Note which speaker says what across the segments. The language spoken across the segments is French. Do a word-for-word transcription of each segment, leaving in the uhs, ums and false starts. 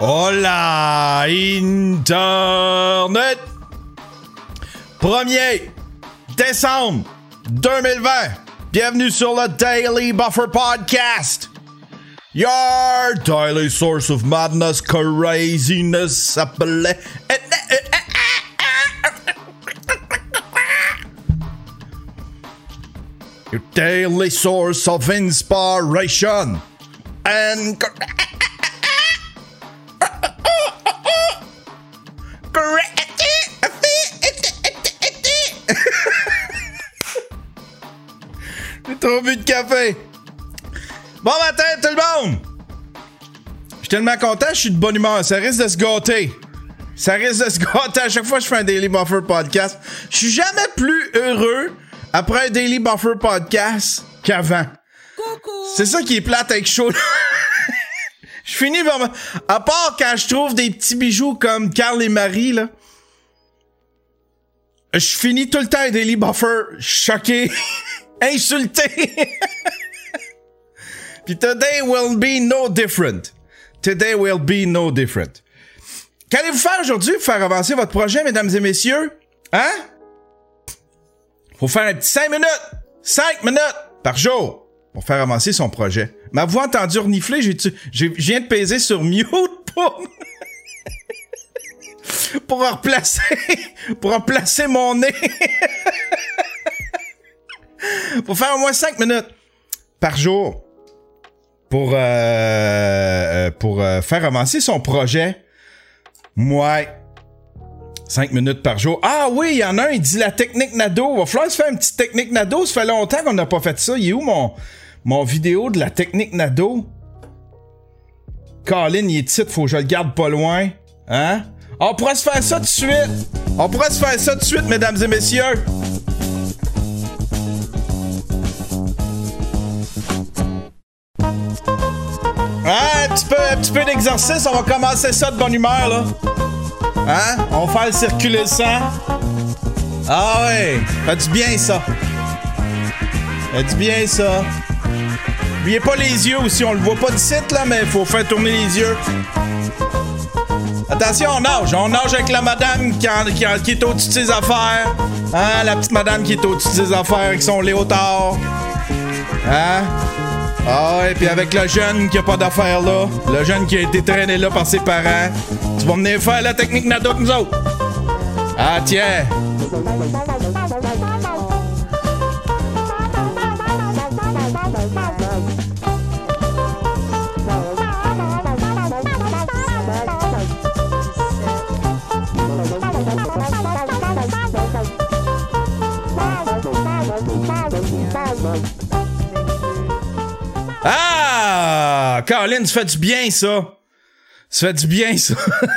Speaker 1: Hola Internet! premier décembre deux mille vingt. Bienvenue sur le Daily Buffer Podcast. Your daily source of madness, craziness, appelé... Your daily source of inspiration and... J'ai trop bu de café. Bon matin tout le monde. Je suis tellement content, je suis de bonne humeur. Ça risque de se gâter. Ça risque de se gâter à chaque fois que je fais un Daily Buffer Podcast. Je suis jamais plus heureux après un Daily Buffer Podcast qu'avant. Coucou. C'est ça qui est plate avec chaud. Je finis par... À part quand je trouve des petits bijoux comme Carl et Marie, là. Je finis tout le temps un Daily Buffer choqué, insulté. Puis today will be no different. Today will be no different. Qu'allez-vous faire aujourd'hui pour faire avancer votre projet, mesdames et messieurs? Hein? Faut faire un petit cinq minutes. cinq minutes par jour pour faire avancer son projet. M'avez-vous entendu renifler? J'ai, j'ai, je viens de peser sur mute pour... pour replacer... pour replacer mon nez. Faut faire au moins cinq minutes par jour pour, euh, euh, pour euh, faire avancer son projet. Ouais. cinq minutes par jour. Ah oui, il y en a un, il dit la technique Nadeau. Va falloir se faire une petite technique Nadeau. Ça fait longtemps qu'on n'a pas fait ça. Il est où mon, mon vidéo de la technique Nadeau? Colin, il est titre, faut que je le garde pas loin. Hein? On pourrait se faire ça tout de suite. On pourrait se faire ça tout de suite, mesdames et messieurs. Ah, un petit peu, un petit peu d'exercice. On va commencer ça de bonne humeur, là. Hein? On va faire circuler le sang. Ah ouais, fait du bien, ça. Fait du bien, ça. N'oubliez pas les yeux aussi. On le voit pas d'ici, là, mais faut faire tourner les yeux. Attention, on nage. On nage avec la madame qui, en, qui, en, qui est au-dessus de ses affaires. Hein? La petite madame qui est au-dessus de ses affaires avec son léotard. Hein? Ah ouais, puis avec le jeune qui a pas d'affaires là. Le jeune qui a été traîné là par ses parents. Tu vas venir faire la technique Nadeau avec nous autres. Ah tiens. Ah! Colin, ça fait du bien, ça! Ça fait du bien, ça!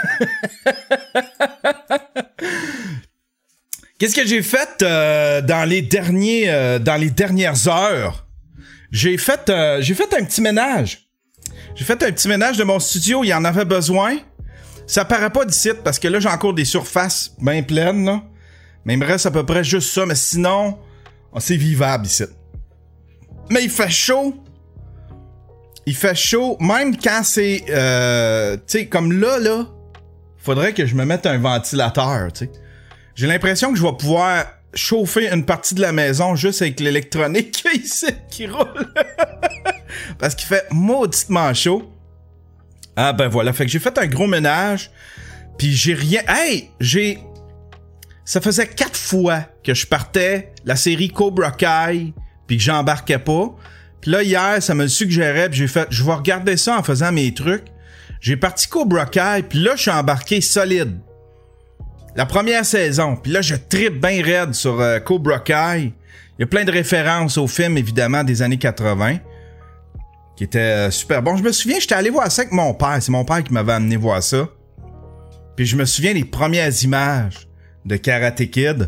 Speaker 1: Qu'est-ce que j'ai fait euh, dans les derniers euh, dans les dernières heures? J'ai fait euh, j'ai fait un petit ménage. J'ai fait un petit ménage de mon studio, il y en avait besoin. Ça paraît pas d'ici parce que là j'ai encore des surfaces bien pleines là. Mais il me reste à peu près juste ça, mais sinon oh, c'est vivable ici. Mais il fait chaud. Il fait chaud, même quand c'est, euh, tu sais, comme là, là, faudrait que je me mette un ventilateur, tu sais. J'ai l'impression que je vais pouvoir chauffer une partie de la maison juste avec l'électronique ici qui roule. Parce qu'il fait mauditement chaud. Ah ben voilà, fait que j'ai fait un gros ménage, puis j'ai rien... Hey, j'ai... Ça faisait quatre fois que je partais la série Cobra Kai, puis que j'embarquais pas. Puis là, hier, ça me le suggérait, puis j'ai fait, je vais regarder ça en faisant mes trucs. J'ai parti Cobra Kai, puis là, je suis embarqué solide. La première saison, puis là, je trippe bien raide sur euh, Cobra Kai. Il y a plein de références au film, évidemment, des années quatre-vingt, qui étaient euh, super bon. Je me souviens, j'étais allé voir ça avec mon père. C'est mon père qui m'avait amené voir ça. Puis je me souviens des premières images de Karate Kid.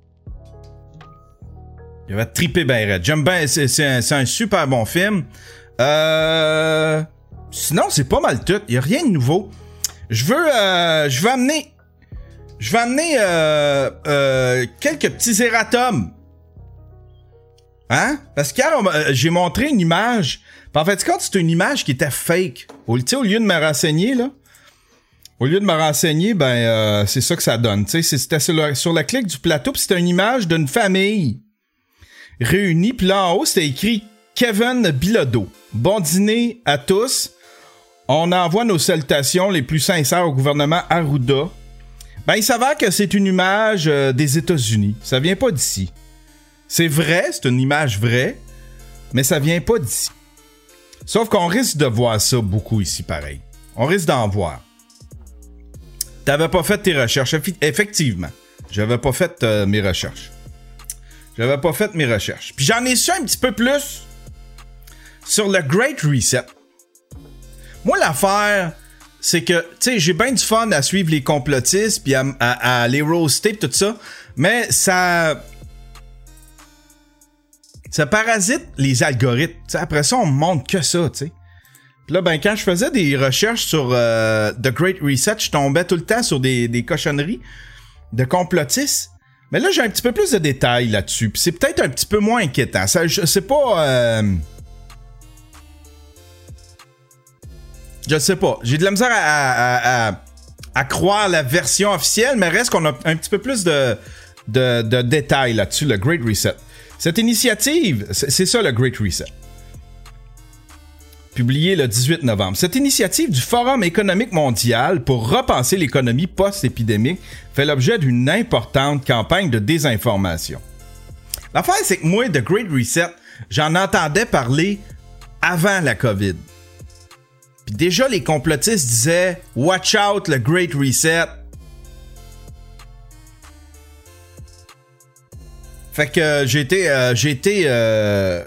Speaker 1: Il avait trippé ben raide. J'aime bien, c'est, c'est, un, c'est un super bon film. Euh... Sinon, c'est pas mal tout. Il y a rien de nouveau. Je veux, euh, je veux amener, je vais amener euh, euh, quelques petits erratums. Hein? Parce que quand euh, j'ai montré une image, en fait, quand c'est une image qui était fake. Au, au lieu de me renseigner, là, Au lieu de me renseigner, ben euh, c'est ça que ça donne. Tu sais, c'était sur, le, sur la clique du plateau, puis c'était une image d'une famille réunie, puis là en haut, c'était écrit Kevin Bilodeau. Bon dîner à tous. On envoie nos salutations les plus sincères au gouvernement Arruda. Ben, il s'avère que c'est une image euh, des États-Unis. Ça vient pas d'ici. C'est vrai, c'est une image vraie, mais ça vient pas d'ici. Sauf qu'on risque de voir ça beaucoup ici, pareil. On risque d'en voir. T'avais pas fait tes recherches. Effectivement, j'avais pas fait euh, mes recherches. J'avais pas fait mes recherches. Puis j'en ai su un petit peu plus sur le Great Reset. Moi, l'affaire, c'est que, tu sais, j'ai bien du fun à suivre les complotistes puis à, à, à les roaster tout ça, mais ça... Ça parasite les algorithmes. T'sais, après ça, on me montre que ça, tu sais. Puis là, ben, quand je faisais des recherches sur euh, The Great Reset, je tombais tout le temps sur des, des cochonneries de complotistes. Mais là, j'ai un petit peu plus de détails là-dessus. Puis c'est peut-être un petit peu moins inquiétant. Ça, je sais pas... Euh... Je sais pas. J'ai de la misère à, à, à, à croire la version officielle, mais reste qu'on a un petit peu plus de, de, de détails là-dessus, le Great Reset. Cette initiative, c'est, c'est ça le Great Reset. Publié le dix-huit novembre. Cette initiative du Forum économique mondial pour repenser l'économie post-épidémique fait l'objet d'une importante campagne de désinformation. L'affaire, c'est que moi, The Great Reset, j'en entendais parler avant la COVID. Puis déjà, les complotistes disaient « Watch out, le Great Reset ». Fait que euh, j'ai été... Euh, j'ai été... Euh...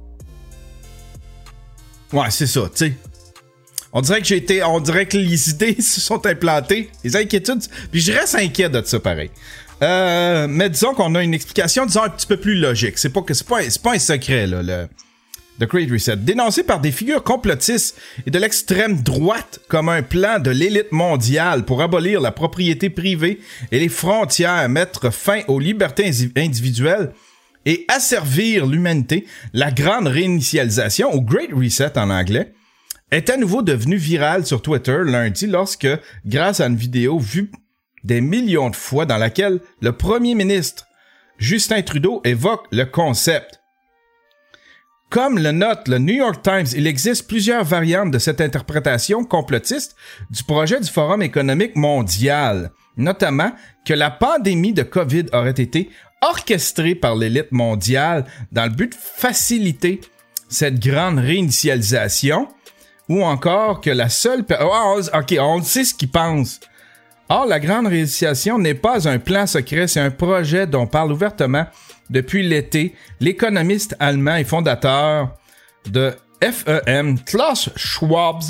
Speaker 1: Ouais, c'est ça, tu sais. On dirait que j'ai été... On dirait que les idées se sont implantées. Les inquiétudes... Puis je reste inquiet de ça, pareil. Euh, mais disons qu'on a une explication, disons, un petit peu plus logique. C'est pas que c'est pas, un, c'est pas un secret, là, le... The Great Reset, dénoncé par des figures complotistes et de l'extrême droite comme un plan de l'élite mondiale pour abolir la propriété privée et les frontières, mettre fin aux libertés individuelles et asservir l'humanité, la grande réinitialisation, ou Great Reset en anglais, est à nouveau devenu viral sur Twitter lundi lorsque, grâce à une vidéo vue des millions de fois dans laquelle le premier ministre Justin Trudeau évoque le concept. Comme le note le New York Times, il existe plusieurs variantes de cette interprétation complotiste du projet du Forum économique mondial, notamment que la pandémie de COVID aurait été orchestrée par l'élite mondiale dans le but de faciliter cette grande réinitialisation, ou encore que la seule... Oh, ok, on sait ce qu'ils pensent. Or, la grande réinitialisation n'est pas un plan secret, c'est un projet dont parle ouvertement depuis l'été, l'économiste allemand et fondateur de F E M, Klaus Schwab.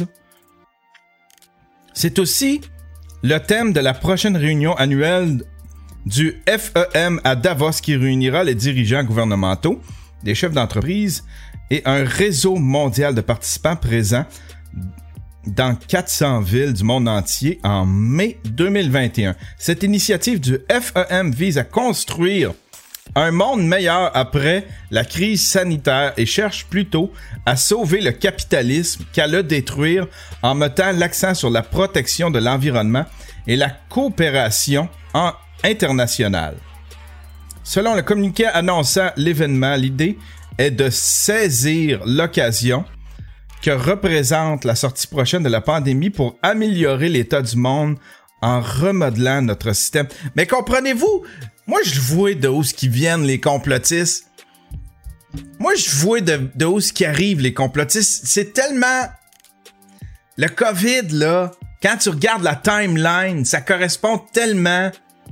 Speaker 1: C'est aussi le thème de la prochaine réunion annuelle du F E M à Davos qui réunira les dirigeants gouvernementaux, des chefs d'entreprise et un réseau mondial de participants présents dans quatre cents villes du monde entier en mai deux mille vingt et un. Cette initiative du F E M vise à construire un monde meilleur après la crise sanitaire et cherche plutôt à sauver le capitalisme qu'à le détruire en mettant l'accent sur la protection de l'environnement et la coopération en internationale. Selon le communiqué annonçant l'événement, l'idée est de saisir l'occasion que représente la sortie prochaine de la pandémie pour améliorer l'état du monde en remodelant notre système. Mais comprenez-vous, moi je vois de où ce qui viennent les complotistes. Moi je vois de, de où ce qui arrive les complotistes. C'est tellement... Le COVID, là, quand tu regardes la timeline, ça correspond tellement...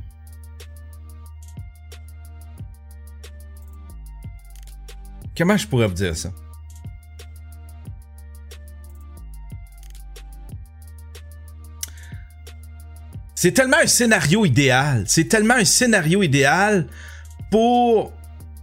Speaker 1: Comment je pourrais vous dire ça? C'est tellement un scénario idéal. C'est tellement un scénario idéal pour...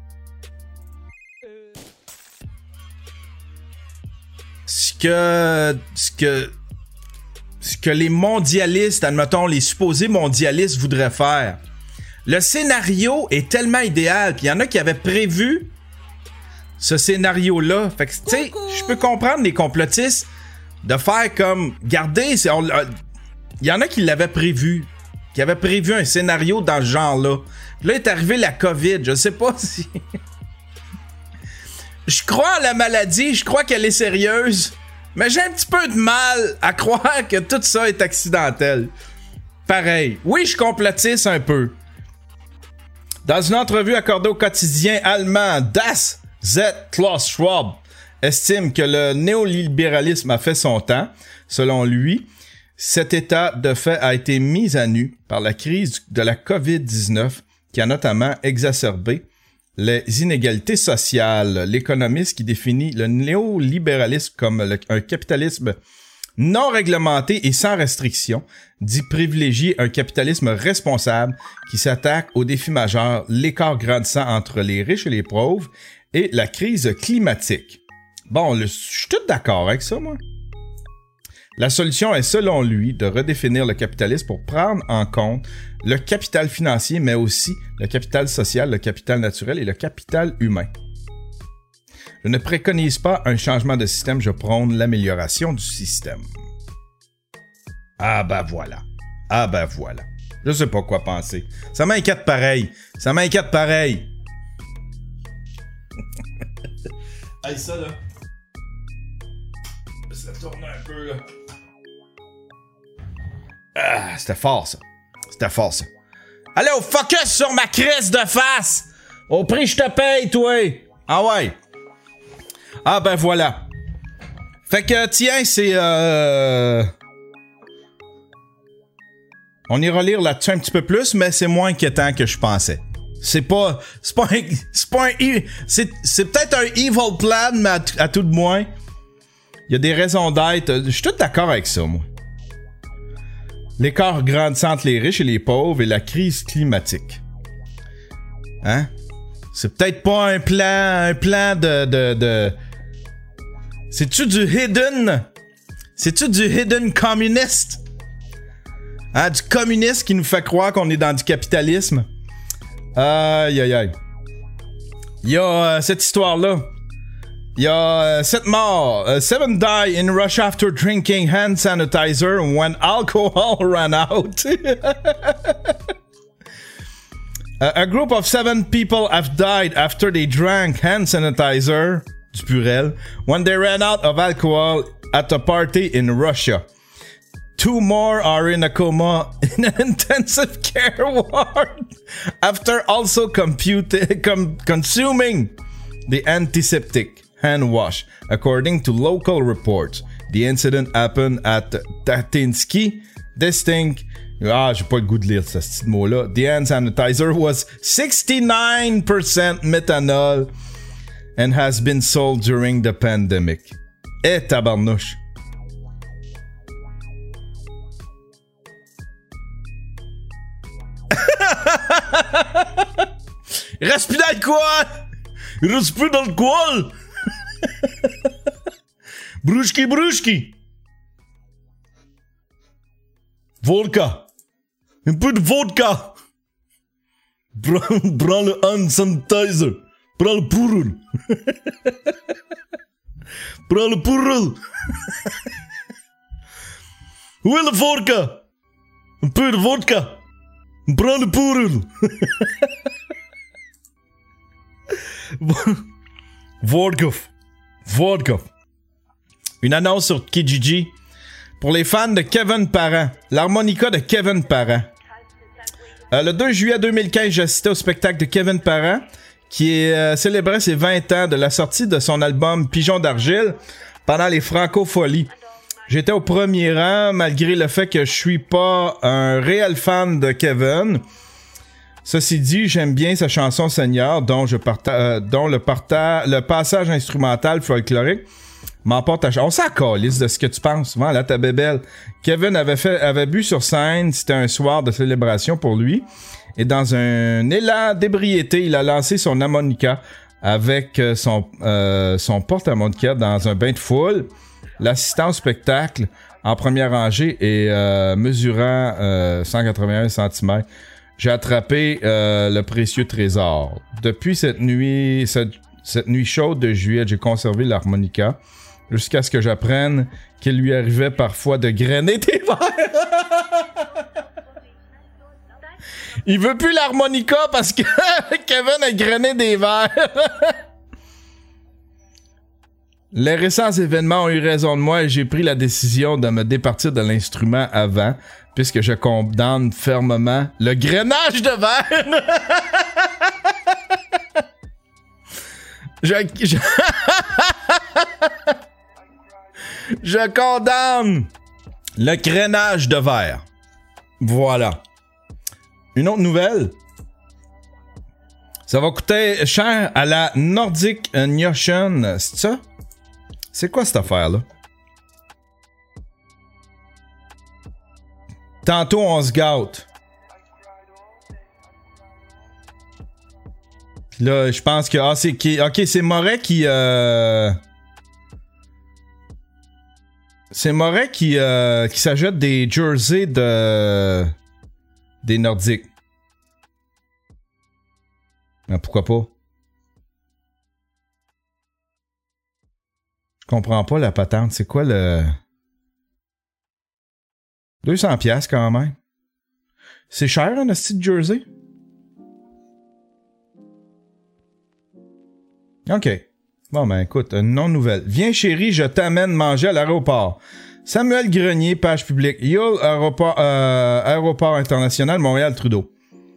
Speaker 1: Ce que... Ce que... Ce que les mondialistes, admettons, les supposés mondialistes voudraient faire. Le scénario est tellement idéal. Puis il y en a qui avaient prévu ce scénario-là. Fait que, tu sais, je peux comprendre les complotistes de faire comme... Regardez, c'est... On, il y en a qui l'avaient prévu, qui avaient prévu un scénario dans ce genre-là. Là est arrivé la COVID, je sais pas si... Je crois en la maladie, je crois qu'elle est sérieuse, mais j'ai un petit peu de mal à croire que tout ça est accidentel. Pareil, oui, je complotisse un peu. Dans une entrevue accordée au quotidien allemand, Das Z. Klaus Schwab estime que le néolibéralisme a fait son temps. Selon lui, cet état de fait a été mis à nu par la crise de la covid dix-neuf qui a notamment exacerbé les inégalités sociales. L'économiste qui définit le néolibéralisme comme le, un capitalisme non réglementé et sans restriction dit privilégier un capitalisme responsable qui s'attaque aux défis majeurs, l'écart grandissant entre les riches et les pauvres et la crise climatique. Bon, je suis tout d'accord avec ça, moi. La solution est, selon lui, de redéfinir le capitalisme pour prendre en compte le capital financier, mais aussi le capital social, le capital naturel et le capital humain. Je ne préconise pas un changement de système, je prône l'amélioration du système. Ah ben voilà. Ah ben voilà. Je sais pas quoi penser. Ça m'inquiète pareil. Ça m'inquiète pareil. Hey, ça là. Ça tourne un peu là. Ah, c'était fort ça. C'était fort ça. Allez, au focus sur ma crise de face. Au prix je te paye, toi. Ah ouais. Ah ben voilà. Fait que tiens, c'est euh... on ira lire là-dessus un petit peu plus, mais c'est moins inquiétant que je pensais. C'est pas... C'est pas un... C'est pas un... C'est, c'est peut-être un evil plan, mais à, t- à tout de moins, il y a des raisons d'être. Je suis tout d'accord avec ça, moi. L'écart grandissant entre les riches et les pauvres et la crise climatique. Hein? C'est peut-être pas un plan... Un plan de... de, de... C'est-tu du hidden? C'est-tu du hidden communiste? Hein, du communiste qui nous fait croire qu'on est dans du capitalisme? Aïe, aïe, aïe. Il y a euh, cette histoire-là. Il y a euh, sept morts. Uh, seven die in Russia after drinking hand sanitizer when alcohol ran out. uh, a group of seven people have died after they drank hand sanitizer, du pluriel, when they ran out of alcohol at a party in Russia. Two more are in a coma in an intensive care ward after also compute- com- consuming the antiseptic hand wash. According to local reports, the incident happened at Tatinsky Distinct. Ah, j'ai pas le goût de lire ce petit mot-là. The hand sanitizer was sixty-nine percent methanol and has been sold during the pandemic. Eh, tabarnouche. Il reste plus d'alcool! Il reste plus d'alcool! Brouchki, brouchki! Vodka! Un peu de vodka! Prends, prends le hand sanitizer! Prends le pourul! Prends le pourul! Où est le vodka? Un peu de vodka! Prends le pourul! Vodka. Vodka. Une annonce sur Kijiji. Pour les fans de Kevin Parent. L'harmonica de Kevin Parent. Euh, le deux juillet deux mille quinze, j'ai assisté au spectacle de Kevin Parent qui euh, célébrait ses vingt ans de la sortie de son album Pigeon d'argile pendant les Francopholies. J'étais au premier rang malgré le fait que je suis pas un réel fan de Kevin. Ceci dit, j'aime bien sa chanson Seigneur, dont, je parta- euh, dont le, parta- le passage instrumental folklorique m'emporte à... Ch- On s'en calisse de ce que tu penses. Voilà, ta bébelle. Kevin avait, fait, avait bu sur scène, c'était un soir de célébration pour lui. Et dans un élan d'ébriété, il a lancé son harmonica avec son, euh, son porte-harmonica dans un bain de foule. L'assistant au spectacle, en première rangée et euh, mesurant euh, cent quatre-vingt-un centimètres, j'ai attrapé euh, le précieux trésor. Depuis cette nuit, cette, cette nuit chaude de juillet, j'ai conservé l'harmonica jusqu'à ce que j'apprenne qu'il lui arrivait parfois de grainer des verres. Il veut plus l'harmonica parce que Kevin a grainé des verres. Les récents événements ont eu raison de moi et j'ai pris la décision de me départir de l'instrument avant, puisque je condamne fermement le grainage de verre. je, je... je condamne le grainage de verre. Voilà. Une autre nouvelle. Ça va coûter cher à la Nordic Ocean. C'est ça? C'est quoi cette affaire-là? Tantôt, on se gâte. Puis là, je pense que... Ah, c'est qui... Ok, c'est Moret qui... Euh... C'est Moret qui, euh, qui s'achète des jerseys de... des Nordiques. Ah, pourquoi pas? Je comprends pas la patente. C'est quoi le... deux cents piastres quand même. C'est cher un style jersey? OK. Bon ben écoute, une non-nouvelle. Viens chérie, je t'amène manger à l'aéroport. Samuel Grenier, page publique. Yule, aéroport, euh, aéroport international Montréal-Trudeau.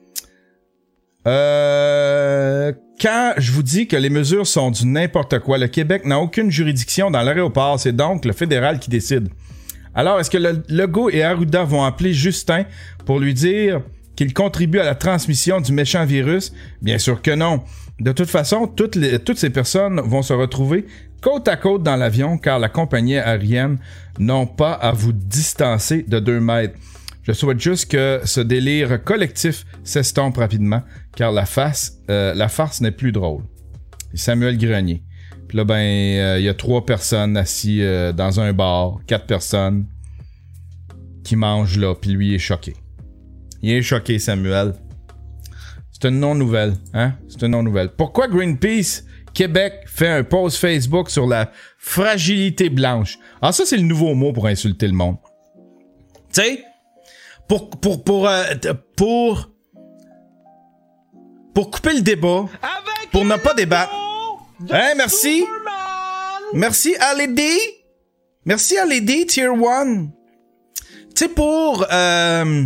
Speaker 1: Euh... Quand je vous dis que les mesures sont du n'importe quoi, le Québec n'a aucune juridiction dans l'aéroport, c'est donc le fédéral qui décide. Alors, est-ce que le Legault et Arruda vont appeler Justin pour lui dire qu'il contribue à la transmission du méchant virus? Bien sûr que non. De toute façon, toutes, les, toutes ces personnes vont se retrouver côte à côte dans l'avion car la compagnie aérienne n'a pas à vous distancer de deux mètres. Je souhaite juste que ce délire collectif s'estompe rapidement, car la, face, euh, la farce n'est plus drôle. Samuel Grenier. Puis là, ben, il euh, y a trois personnes assises euh, dans un bar, quatre personnes qui mangent là, puis lui est choqué. Il est choqué, Samuel. C'est une non-nouvelle, hein? C'est une non-nouvelle. Pourquoi Greenpeace Québec fait un post Facebook sur la fragilité blanche? Ah, ça, c'est le nouveau mot pour insulter le monde. Tu sais? Pour pour pour euh, pour pour couper le débat, avec pour ne pas débattre. Hein, merci. Superman. Merci L E D. Merci L E D Tier one. Tu sais, pour euh,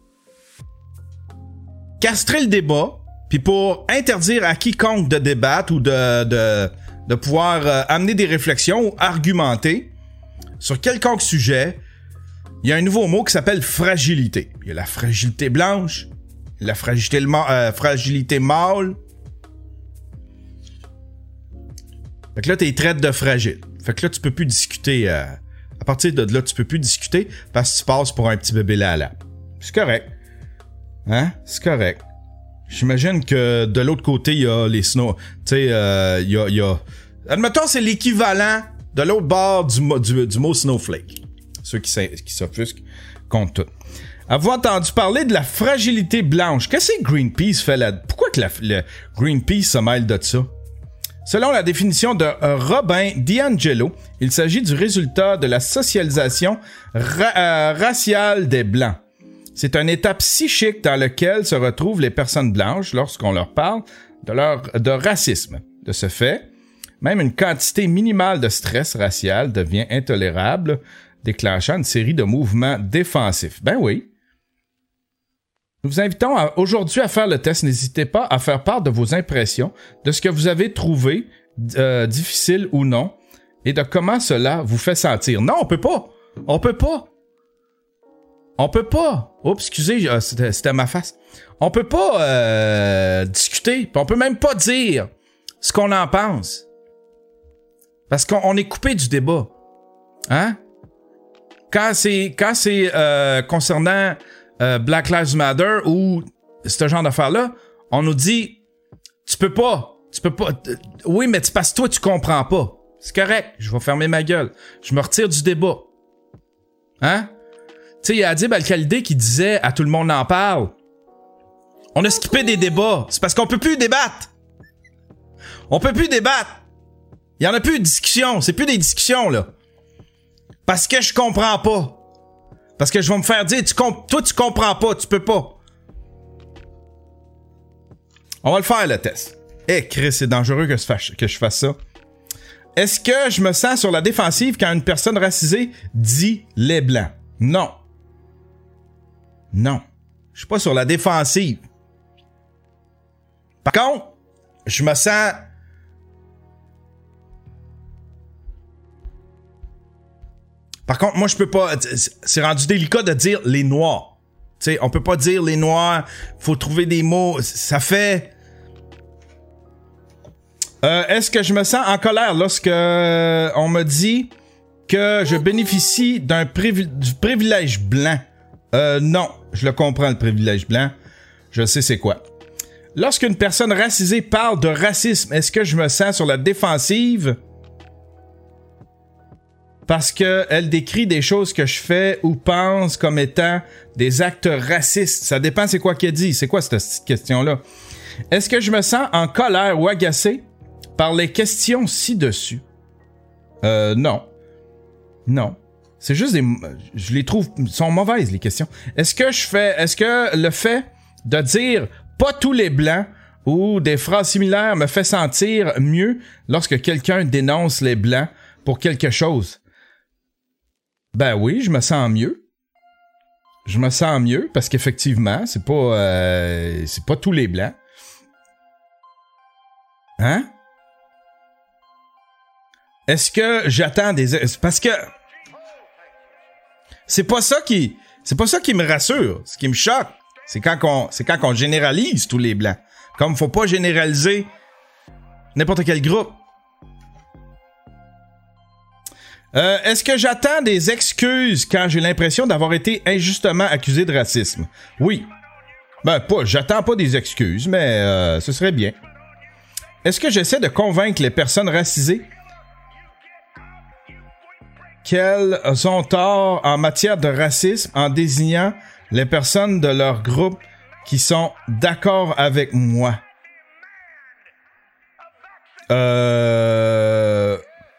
Speaker 1: castrer le débat, puis pour interdire à quiconque de débattre ou de de de pouvoir euh, amener des réflexions ou argumenter sur quelconque sujet. Il y a un nouveau mot qui s'appelle fragilité. Il y a la fragilité blanche, la fragilité, euh, fragilité mâle. Fait que là, t'es traite de fragile. Fait que là, tu peux plus discuter. Euh, à partir de là, tu peux plus discuter parce que tu passes pour un petit bébé là-là. C'est correct. Hein? C'est correct. J'imagine que de l'autre côté, il y a les snow... Tu sais, euh, il y a, il y a... Admettons, c'est l'équivalent de l'autre bord du, du, du mot snowflake. Ceux qui, qui s'offusquent contre tout. Avez-vous entendu parler de la fragilité blanche? Qu'est-ce que Greenpeace fait là? Pourquoi que la, le Greenpeace se mêle de ça? Selon la définition de Robin DiAngelo, il s'agit du résultat de la socialisation ra- euh, raciale des Blancs. C'est un état psychique dans lequel se retrouvent les personnes blanches lorsqu'on leur parle de leur de racisme. De ce fait, même une quantité minimale de stress racial devient intolérable, déclenchant une série de mouvements défensifs. Ben oui. Nous vous invitons à, aujourd'hui à faire le test. N'hésitez pas à faire part de vos impressions, de ce que vous avez trouvé euh, difficile ou non, et de comment cela vous fait sentir. Non, on peut pas. On peut pas. On peut pas. Oups, excusez, euh, c'était, c'était ma face. On peut pas euh, discuter. Pis on peut même pas dire ce qu'on en pense. Parce qu'on on est coupé du débat. Hein? Quand c'est quand c'est euh, concernant euh, Black Lives Matter ou ce genre d'affaires-là, on nous dit tu peux pas, tu peux pas. Euh, oui, mais c'est parce que toi tu comprends pas. C'est correct, je vais fermer ma gueule. Je me retire du débat. Hein? Tu sais, il y a Adib Al-Khalidé qui disait à tout le monde en parle. On a skippé des débats. C'est parce qu'on peut plus débattre. On peut plus débattre. Il y en a plus de discussion. C'est plus des discussions, là. Parce que je comprends pas. Parce que je vais me faire dire, tu comp- toi, tu comprends pas, tu peux pas. On va le faire, le test. Eh, hey, Chris, c'est dangereux que je, fasse, que je fasse ça. Est-ce que je me sens sur la défensive quand une personne racisée dit les blancs? Non. Non. Je suis pas sur la défensive. Par contre, je me sens... Par contre, moi, je peux pas... C'est rendu délicat de dire les noirs. Tu sais, on peut pas dire les noirs. Faut trouver des mots. Ça fait... Euh, est-ce que je me sens en colère lorsque euh, on me dit que je bénéficie d'un privi- du privilège blanc? Euh, non. Je le comprends, le privilège blanc. Je sais c'est quoi. Lorsqu'une personne racisée parle de racisme, est-ce que je me sens sur la défensive? Parce qu'elle décrit des choses que je fais ou pense comme étant des actes racistes. Ça dépend c'est quoi qu'elle dit. C'est quoi cette petite question-là? Est-ce que je me sens en colère ou agacé par les questions ci-dessus? Euh, non. Non. C'est juste des... Je les trouve... sont mauvaises, les questions. Est-ce que je fais... Est-ce que le fait de dire « pas tous les blancs » ou des phrases similaires me fait sentir mieux lorsque quelqu'un dénonce les blancs pour quelque chose? Ben oui, je me sens mieux. Je me sens mieux parce qu'effectivement, c'est pas... Euh, c'est pas tous les blancs. Hein? Est-ce que j'attends des... Parce que... C'est pas ça qui... C'est pas ça qui me rassure. Ce qui me choque, c'est quand on, c'est quand on généralise tous les blancs. Comme faut pas généraliser n'importe quel groupe. Euh, est-ce que j'attends des excuses quand j'ai l'impression d'avoir été injustement accusé de racisme? Oui. Ben, pas, j'attends pas des excuses, mais euh, ce serait bien. Est-ce que j'essaie de convaincre les personnes racisées qu'elles ont tort en matière de racisme en désignant les personnes de leur groupe qui sont d'accord avec moi? Euh...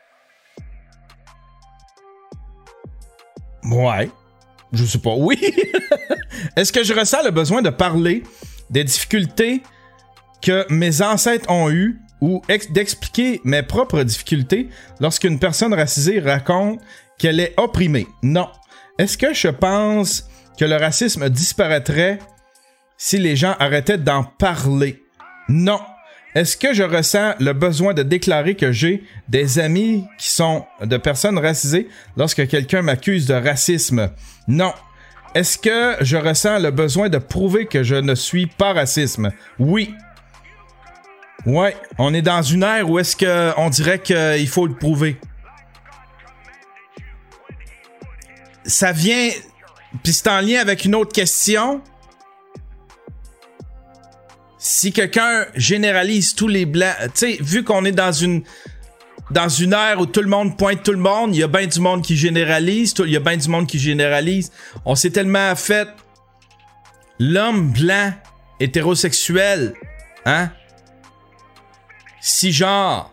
Speaker 1: Ouais. Je sais pas. Oui. Est-ce que je ressens le besoin de parler des difficultés que mes ancêtres ont eues ou ex- d'expliquer mes propres difficultés lorsqu'une personne racisée raconte qu'elle est opprimée? Non. Est-ce que je pense que le racisme disparaîtrait si les gens arrêtaient d'en parler? Non. Est-ce que je ressens le besoin de déclarer que j'ai des amis qui sont de personnes racisées lorsque quelqu'un m'accuse de racisme? Non. Est-ce que je ressens le besoin de prouver que je ne suis pas raciste? Oui. Ouais, on est dans une ère où est-ce que on dirait qu'il faut le prouver. Ça vient... Puis c'est en lien avec une autre question. Si quelqu'un généralise tous les blancs... Tu sais, vu qu'on est dans une... Dans une ère où tout le monde pointe tout le monde, il y a bien du monde qui généralise, il y a bien du monde qui généralise. On s'est tellement fait... L'homme blanc, hétérosexuel, hein? Si genre...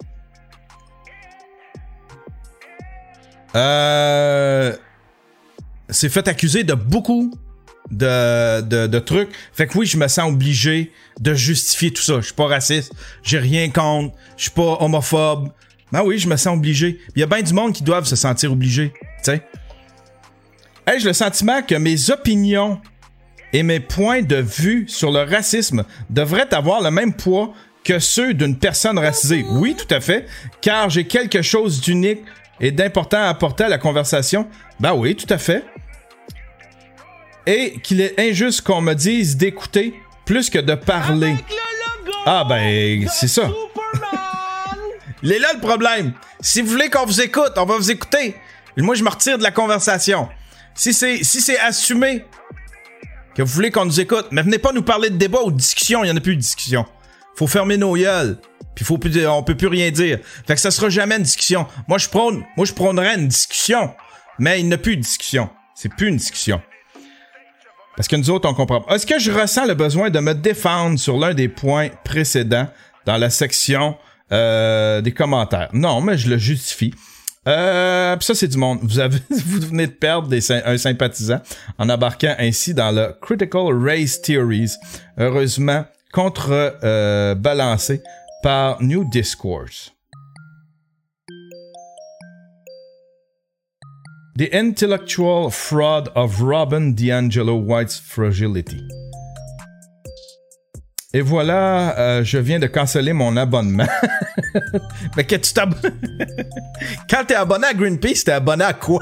Speaker 1: Euh... s'est fait accuser de beaucoup de, de, de trucs. Fait que oui, je me sens obligé de justifier tout ça. Je suis pas raciste. J'ai rien contre. Je suis pas homophobe. Ben oui, je me sens obligé. Il y a bien du monde qui doivent se sentir obligés. Tu sais. Ai-je le sentiment que mes opinions et mes points de vue sur le racisme devraient avoir le même poids que ceux d'une personne racisée? Oui, tout à fait. Car j'ai quelque chose d'unique et d'important à apporter à la conversation. Ben oui, tout à fait. Et qu'il est injuste qu'on me dise d'écouter plus que de parler. Ah ben, c'est ça. Il est là le problème. Si vous voulez qu'on vous écoute, on va vous écouter. Moi, je me retire de la conversation. Si c'est, si c'est assumé que vous voulez qu'on nous écoute, mais venez pas nous parler de débat ou de discussion, il y en a plus de discussion. Faut fermer nos gueules. Puis faut plus, on peut plus rien dire. Fait que ça sera jamais une discussion. Moi, je prône, moi, je prônerais une discussion. Mais il n'y a plus de discussion. C'est plus une discussion. Parce que nous autres, on comprend pas. Est-ce que je ressens le besoin de me défendre sur l'un des points précédents dans la section euh, des commentaires. Non, mais je le justifie. Euh, pis ça, c'est du monde. Vous avez, vous venez de perdre des, un sympathisant en embarquant ainsi dans le Critical Race Theories. Heureusement, contre-balancé euh, par New Discourse. The Intellectual Fraud of Robin DiAngelo White's Fragility. Et voilà, euh, je viens de canceller mon abonnement. Mais que tu t'abonnes... Quand t'es abonné à Greenpeace, t'es abonné à quoi?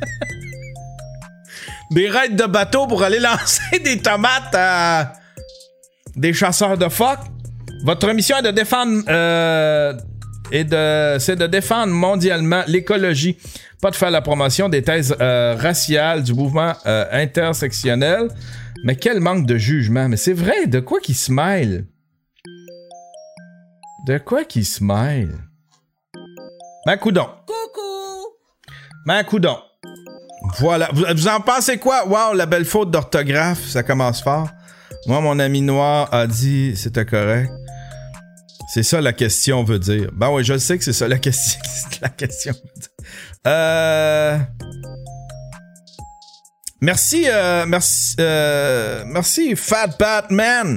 Speaker 1: Des raids de bateau pour aller lancer des tomates à des chasseurs de phoques? Votre mission est de défendre... Euh, et de, c'est de défendre mondialement l'écologie. Pas de faire la promotion des thèses euh, raciales du mouvement euh, intersectionnel. Mais quel manque de jugement. Mais c'est vrai, de quoi qu'il se mêle? De quoi qu'il se mêle? Ben, coudon.
Speaker 2: Coucou!
Speaker 1: Ben, coudon. Voilà. Vous, vous en pensez quoi? Wow, la belle faute d'orthographe, ça commence fort. Moi, mon ami noir a dit c'était correct. C'est ça la question veut dire. Ben oui, je sais que c'est ça la question. la question veut dire. Euh... Merci, euh, merci, euh, merci, Fat Batman.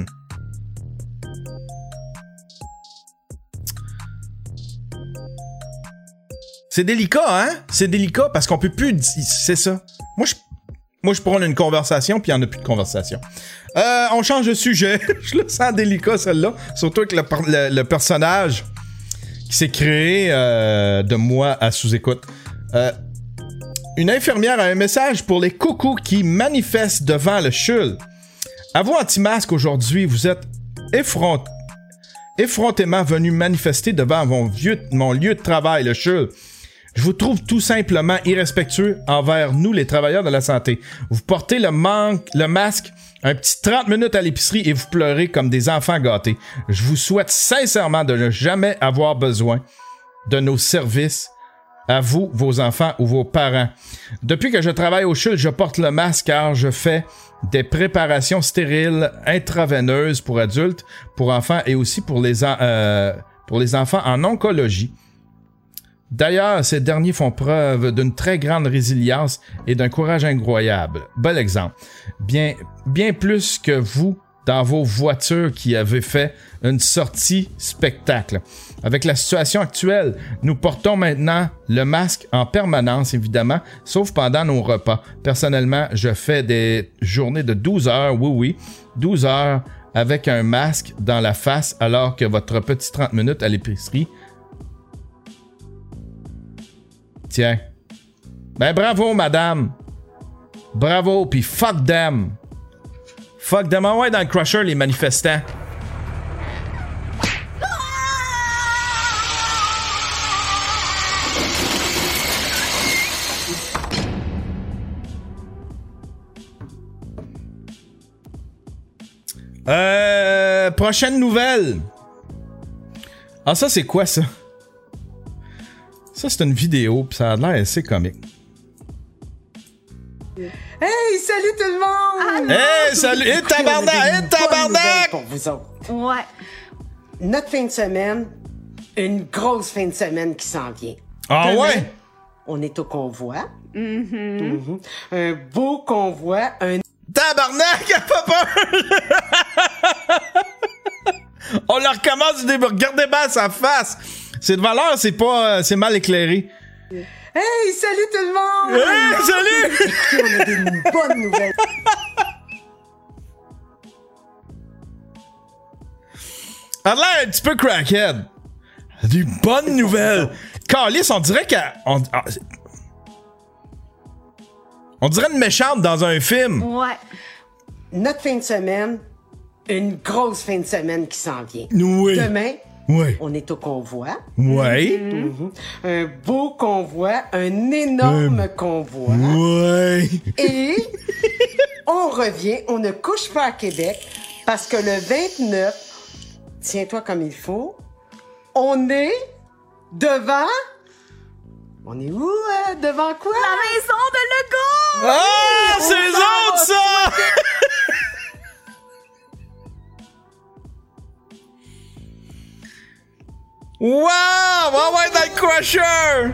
Speaker 1: C'est délicat, hein? C'est délicat parce qu'on peut plus dire... C'est ça. Moi, je, moi, je prends une conversation puis il n'y en a plus de conversation. Euh, on change de sujet. Je le sens délicat, celle-là. Surtout avec le, le, le personnage qui s'est créé euh, de moi à sous-écoute. Euh... Une infirmière a un message pour les coucous qui manifestent devant le C H U L. À vous anti-masque aujourd'hui, vous êtes effront... effrontément venus manifester devant mon, vieux... mon lieu de travail, le C H U L. Je vous trouve tout simplement irrespectueux envers nous, les travailleurs de la santé. Vous portez le, manque... le masque un petit trente minutes à l'épicerie et vous pleurez comme des enfants gâtés. Je vous souhaite sincèrement de ne jamais avoir besoin de nos services à vous, vos enfants ou vos parents. Depuis que je travaille au C H U L, je porte le masque car je fais des préparations stériles intraveineuses pour adultes, pour enfants et aussi pour les, en, euh, pour les enfants en oncologie. D'ailleurs, ces derniers font preuve d'une très grande résilience et d'un courage incroyable. Bel exemple. Bien, bien plus que vous dans vos voitures qui avez fait une sortie spectacle. Avec la situation actuelle, nous portons maintenant le masque en permanence, évidemment, sauf pendant nos repas. Personnellement, je fais des journées de douze heures, oui, oui, douze heures avec un masque dans la face, alors que votre petit trente minutes à l'épicerie... Tiens. Ben bravo, madame. Bravo, puis fuck them. Fuck them. Ah ouais, dans le Crusher, les manifestants. Euh, prochaine nouvelle. Ah, ça, c'est quoi, ça? Ça, c'est une vidéo, pis ça a l'air assez comique.
Speaker 2: Hey, salut tout le monde!
Speaker 1: Hey, salut! Hé, tabarnak! Hé, tabarnak!
Speaker 2: Pour vous autres.
Speaker 3: Ouais.
Speaker 2: Notre fin de semaine, une grosse fin de semaine qui s'en vient.
Speaker 1: Ah
Speaker 2: Demain,
Speaker 1: ouais?
Speaker 2: On est au convoi.
Speaker 3: Mm-hmm.
Speaker 2: Mm-hmm. Un beau convoi, un...
Speaker 1: Tabarnak! A pas peur! On leur recommence du début. Regardez bien sa face! C'est de valeur, c'est pas... Euh, c'est mal éclairé.
Speaker 2: Hey, salut tout le monde!
Speaker 1: Hey, salut!
Speaker 2: Écoutez, on a des bonnes nouvelles.
Speaker 1: Elle a l'air un petit peu crackhead. Des bonnes nouvelles. Calice, on dirait qu'elle... On, on dirait une méchante dans un film.
Speaker 3: Ouais.
Speaker 2: Notre fin de semaine, une grosse fin de semaine qui s'en vient.
Speaker 1: Oui.
Speaker 2: Demain,
Speaker 1: Oui.
Speaker 2: on est au convoi.
Speaker 1: Oui.
Speaker 2: Mm-hmm. Un beau convoi, un énorme
Speaker 1: Euh,
Speaker 2: convoi.
Speaker 1: Oui.
Speaker 2: Et on revient, on ne couche pas à Québec parce que le vingt-neuf, tiens-toi comme il faut, on est devant... On est où, euh, devant quoi?
Speaker 3: La maison de Legault!
Speaker 1: Ah,
Speaker 2: on
Speaker 1: c'est eux
Speaker 2: s'en va
Speaker 1: autres, ça! Wow! On va être dans le crusher!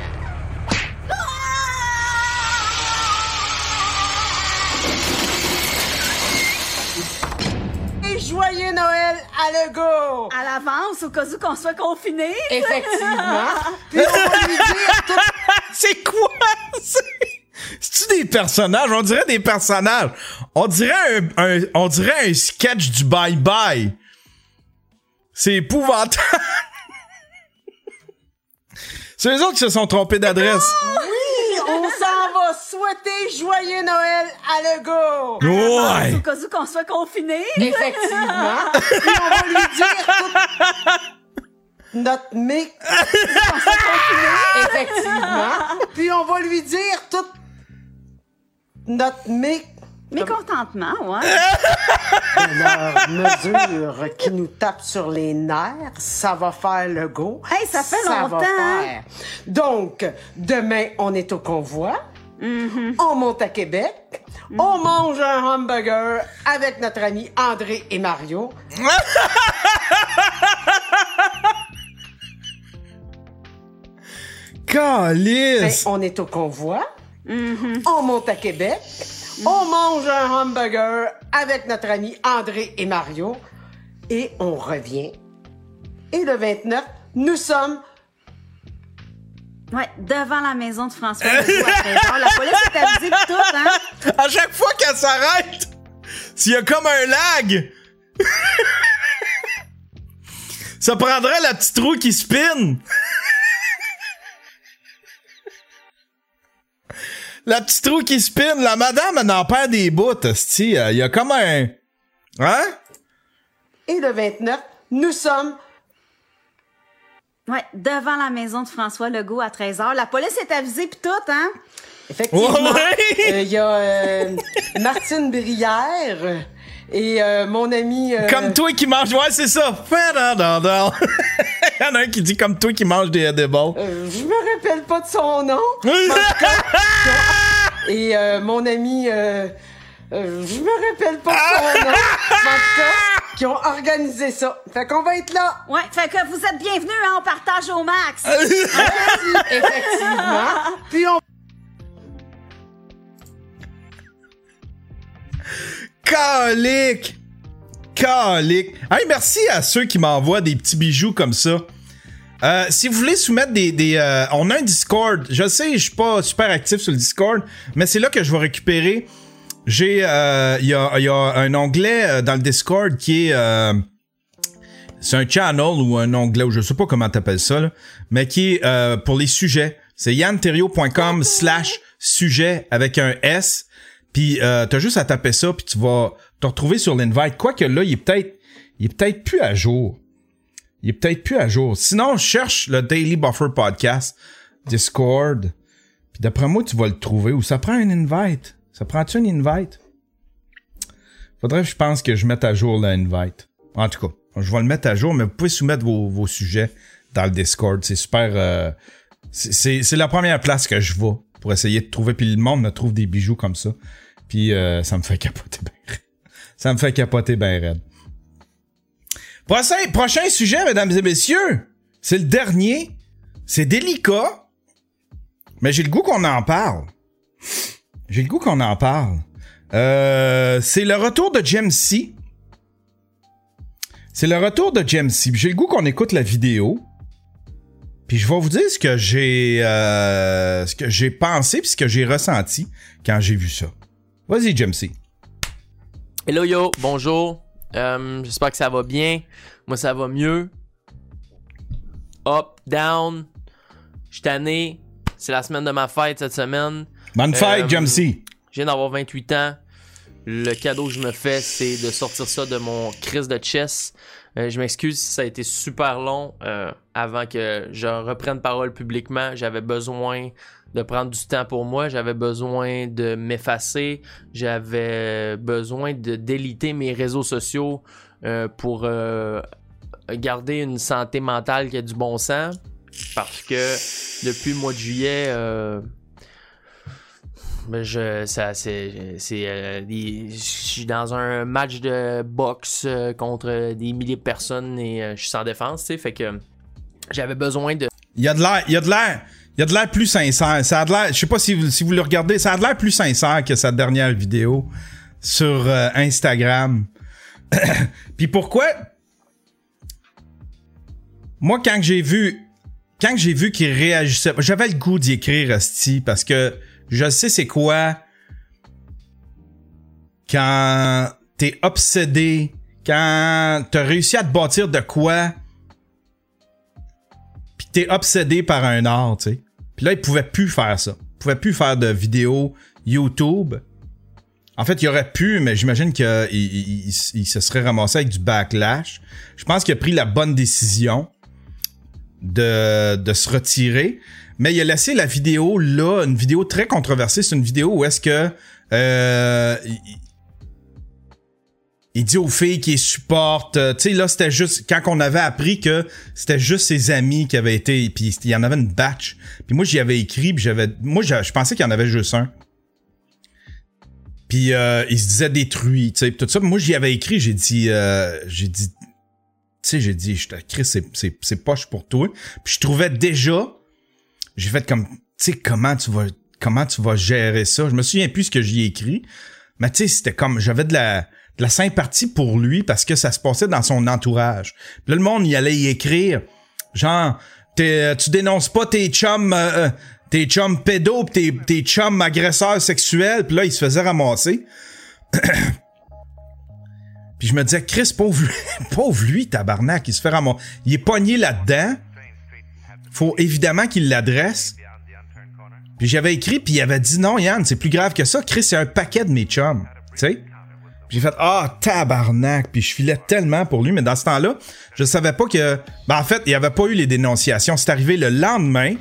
Speaker 2: Et joyeux Noël à Legault!
Speaker 3: À l'avance, au cas où qu'on soit confiné.
Speaker 2: Effectivement. Puis on va lui dire tout...
Speaker 1: C'est quoi? C'est... C'est-tu des personnages? On dirait des personnages. On dirait un, un, on dirait un sketch du bye-bye. C'est épouvantable. C'est eux autres qui se sont trompés d'adresse.
Speaker 2: Oui, on s'en va souhaiter joyeux Noël à Legault!
Speaker 1: Ouais.
Speaker 3: Au cas où qu'on soit confiné.
Speaker 2: Effectivement. Puis on va lui dire tout... notre mix. Effectivement. Puis on va lui dire tout... notre mix.
Speaker 3: Mécontentement, ouais.
Speaker 2: De leur mesure qui nous tape sur les nerfs, ça va faire le go.
Speaker 3: Hey, ça fait
Speaker 2: ça
Speaker 3: longtemps.
Speaker 2: Va faire. Donc, demain, on est au convoi.
Speaker 3: Mm-hmm.
Speaker 2: On monte à Québec. Mm-hmm. On mange un hamburger avec notre ami André et Mario.
Speaker 1: Calice!
Speaker 2: Ben, on est au convoi.
Speaker 3: Mm-hmm.
Speaker 2: On monte à Québec. On mange un hamburger avec notre ami André et Mario. Et on revient. Et le vingt-neuf, nous sommes...
Speaker 3: Ouais, devant la maison de François Legault à treize heures. La police est avisée pis tout, hein.
Speaker 1: À chaque fois qu'elle s'arrête, s'il y a comme un lag, ça prendrait la petite roue qui spin. La petite roue qui spin, la madame, elle en perd des bouts, esti. Il y a comme un... Hein?
Speaker 2: Et le vingt-neuf, nous sommes...
Speaker 3: Ouais, devant la maison de François Legault à treize heures. La police est avisée pis tout, hein.
Speaker 2: Effectivement. Il
Speaker 1: Ouais.
Speaker 2: euh, y a euh, Martine Brière et euh, mon ami... Euh...
Speaker 1: Comme toi qui mange... Ouais, c'est ça. Il y en a un qui dit comme toi qui mange des edibles.
Speaker 2: Euh, je me rappelle pas de son nom. En tout cas, et euh, mon ami... Euh, euh, je me rappelle pas de son nom. En tout cas, qui ont organisé ça. Fait qu'on va être là.
Speaker 3: Ouais, fait que vous êtes bienvenus, hein, on partage au max.
Speaker 2: Merci, effectivement. Puis on...
Speaker 1: Calique! Calique! Hey, merci à ceux qui m'envoient des petits bijoux comme ça. Euh, si vous voulez soumettre des... des euh, on a un Discord. Je sais, je suis pas super actif sur le Discord, mais c'est là que je vais récupérer. J'ai... Il euh, y, a, y a un onglet dans le Discord qui est... Euh, c'est un channel ou un onglet, ou je sais pas comment t'appelles ça, là, mais qui est euh, pour les sujets. C'est yanterrio.com slash sujet avec un S. Puis euh, t'as juste à taper ça, puis tu vas te retrouver sur l'invite. Quoique là, il est peut-être il est peut-être plus à jour. Il est peut-être plus à jour. Sinon, je cherche le Daily Buffer Podcast, Discord. Puis d'après moi, tu vas le trouver. Ou ça prend un invite. Ça prend-tu un invite? Faudrait que je pense que je mette à jour l'invite. En tout cas, je vais le mettre à jour, mais vous pouvez soumettre vos, vos sujets dans le Discord. C'est super... Euh, c'est, c'est, c'est la première place que je vais pour essayer de trouver. Puis le monde me trouve des bijoux comme ça. Puis euh, ça me fait capoter ben raide. Ça me fait capoter ben raide. Prochain, prochain sujet, mesdames et messieurs. C'est le dernier. C'est délicat. Mais j'ai le goût qu'on en parle. J'ai le goût qu'on en parle. Euh, c'est le retour de G M C. C'est le retour de G M C. J'ai le goût qu'on écoute la vidéo. Puis je vais vous dire ce que j'ai euh, ce que j'ai pensé puis ce que j'ai ressenti quand j'ai vu ça. Vas-y, G M C.
Speaker 4: Hello yo, bonjour. Euh, j'espère que ça va bien. Moi, ça va mieux. Up, down. Je suis tanné. C'est la semaine de ma fête cette semaine.
Speaker 1: Bonne fête,
Speaker 4: Euh,
Speaker 1: G M C.
Speaker 4: Je viens d'avoir vingt-huit ans. Le cadeau que je me fais, c'est de sortir ça de mon crise de chess. Euh, je m'excuse si ça a été super long euh, avant que je reprenne parole publiquement. J'avais besoin de prendre du temps pour moi. J'avais besoin de m'effacer. J'avais besoin de déliter mes réseaux sociaux euh, pour euh, garder une santé mentale qui a du bon sens. Parce que depuis le mois de juillet... Euh, Ben je ça c'est c'est euh, des, je suis dans un match de boxe euh, contre des milliers de personnes et euh, je suis sans défense, tu sais, fait que j'avais besoin de...
Speaker 1: Il y a de l'air, il y a de l'air, il y a de l'air plus sincère. Ça a de l'air, je sais pas si vous, si vous le regardez, ça a de l'air plus sincère que sa dernière vidéo sur euh, Instagram. Puis pourquoi? Moi, quand j'ai vu, quand j'ai vu qu'il réagissait, j'avais le goût d'y écrire asti parce que je sais c'est quoi quand t'es obsédé, quand t'as réussi à te bâtir de quoi, pis t'es obsédé par un art, tu sais. Puis là, il pouvait plus faire ça. Il pouvait plus faire de vidéos YouTube. En fait, il aurait pu, mais j'imagine qu'il il, il, il se serait ramassé avec du backlash. Je pense qu'il a pris la bonne décision de, de se retirer. Mais il a laissé la vidéo là, une vidéo très controversée. C'est une vidéo où est-ce que euh, il, il dit aux filles qu'il supporte. Euh, tu sais, là, c'était juste quand on avait appris que c'était juste ses amis qui avaient été. Puis il y en avait une batch. Puis moi, j'y avais écrit. Puis j'avais. Moi, je pensais qu'il y en avait juste un. Puis euh, il se disait détruit, tu sais, tout ça. Moi, j'y avais écrit, j'ai dit, euh, j'ai dit, tu sais, j'ai dit, je te Chris, c'est, c'est, c'est poche pour toi. Puis je trouvais déjà, j'ai fait comme, tu sais, comment tu vas, comment tu vas gérer ça. Je me souviens plus ce que j'y ai écrit, mais tu sais, c'était comme, j'avais de la, de la sympathie pour lui parce que ça se passait dans son entourage. Puis là, le monde, il allait y écrire, genre, t'es, tu dénonces pas tes chums. Euh, Tes chums pédos pis tes, tes chums agresseurs sexuels, pis là, il se faisait ramasser. Puis je me disais, Chris, pauvre lui, pauvre lui, tabarnak, il se fait ramasser. Il est pogné là-dedans. Faut évidemment qu'il l'adresse. Puis j'avais écrit, puis il avait dit, non, Yann, c'est plus grave que ça. Chris, c'est un paquet de mes chums. Tu sais? Puis j'ai fait, ah, tabarnak. Puis je filais tellement pour lui, mais dans ce temps-là, je savais pas que... Ben, en fait, il y avait pas eu les dénonciations. C'est arrivé le lendemain.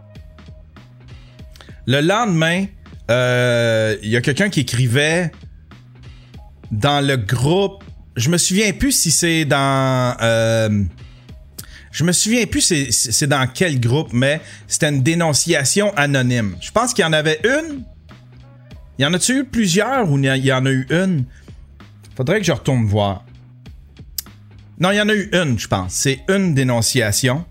Speaker 1: Le lendemain, euh, il y a quelqu'un qui écrivait dans le groupe. Je me souviens plus si c'est dans. Euh, je me souviens plus c'est, c'est dans quel groupe, mais c'était une dénonciation anonyme. Je pense qu'il y en avait une. Il y en a-tu eu plusieurs ou il y en a eu une? Faudrait que je retourne voir. Non, il y en a eu une, je pense. C'est une dénonciation.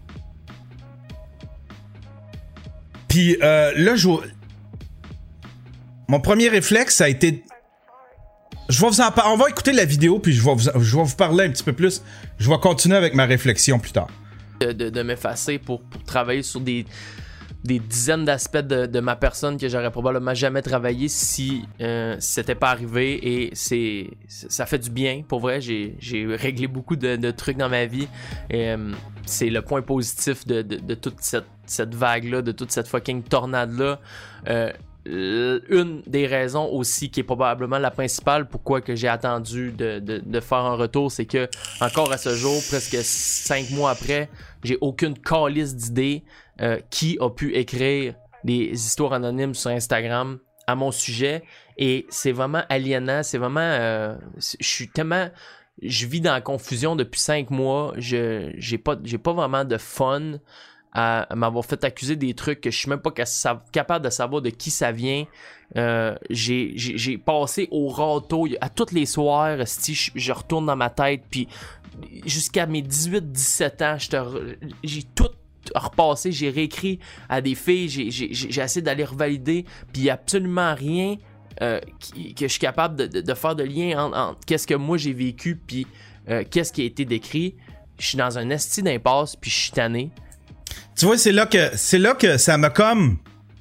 Speaker 1: Puis euh, là, je... mon premier réflexe, ça a été... Je vais vous en parler. On va écouter la vidéo, puis je vais, vous... je vais vous parler un petit peu plus. Je vais continuer avec ma réflexion plus tard.
Speaker 4: De, de, de m'effacer pour, pour travailler sur des, des dizaines d'aspects de, de ma personne que j'aurais probablement jamais travaillé si euh, c'était pas arrivé. Et c'est, ça fait du bien, pour vrai. J'ai, j'ai réglé beaucoup de, de trucs dans ma vie. Et euh, c'est le point positif de, de, de toute cette, cette vague-là, de toute cette fucking tornade-là. Euh, une des raisons aussi qui est probablement la principale pourquoi que j'ai attendu de, de, de faire un retour, c'est que encore à ce jour, presque cinq mois après, j'ai aucune calice d'idées euh, qui a pu écrire des histoires anonymes sur Instagram à mon sujet, et c'est vraiment aliénant, c'est vraiment euh, je suis tellement je vis dans la confusion depuis cinq mois, je j'ai pas j'ai pas vraiment de fun à m'avoir fait accuser des trucs que je suis même pas capable de savoir de qui ça vient. Euh, j'ai, j'ai, j'ai passé au râteau à tous les soirs, si je, je retourne dans ma tête, puis jusqu'à mes dix-huit dix-sept ans, je te, j'ai tout repassé, j'ai réécrit à des filles, j'ai, j'ai, j'ai essayé d'aller revalider, puis il y a absolument rien euh, qui, que je suis capable de, de, de faire de lien entre, entre qu'est-ce que moi j'ai vécu, puis euh, qu'est-ce qui a été décrit. Je suis dans un esti d'impasse, puis je suis tanné.
Speaker 1: Tu vois, c'est là que c'est là que ça m'a comme...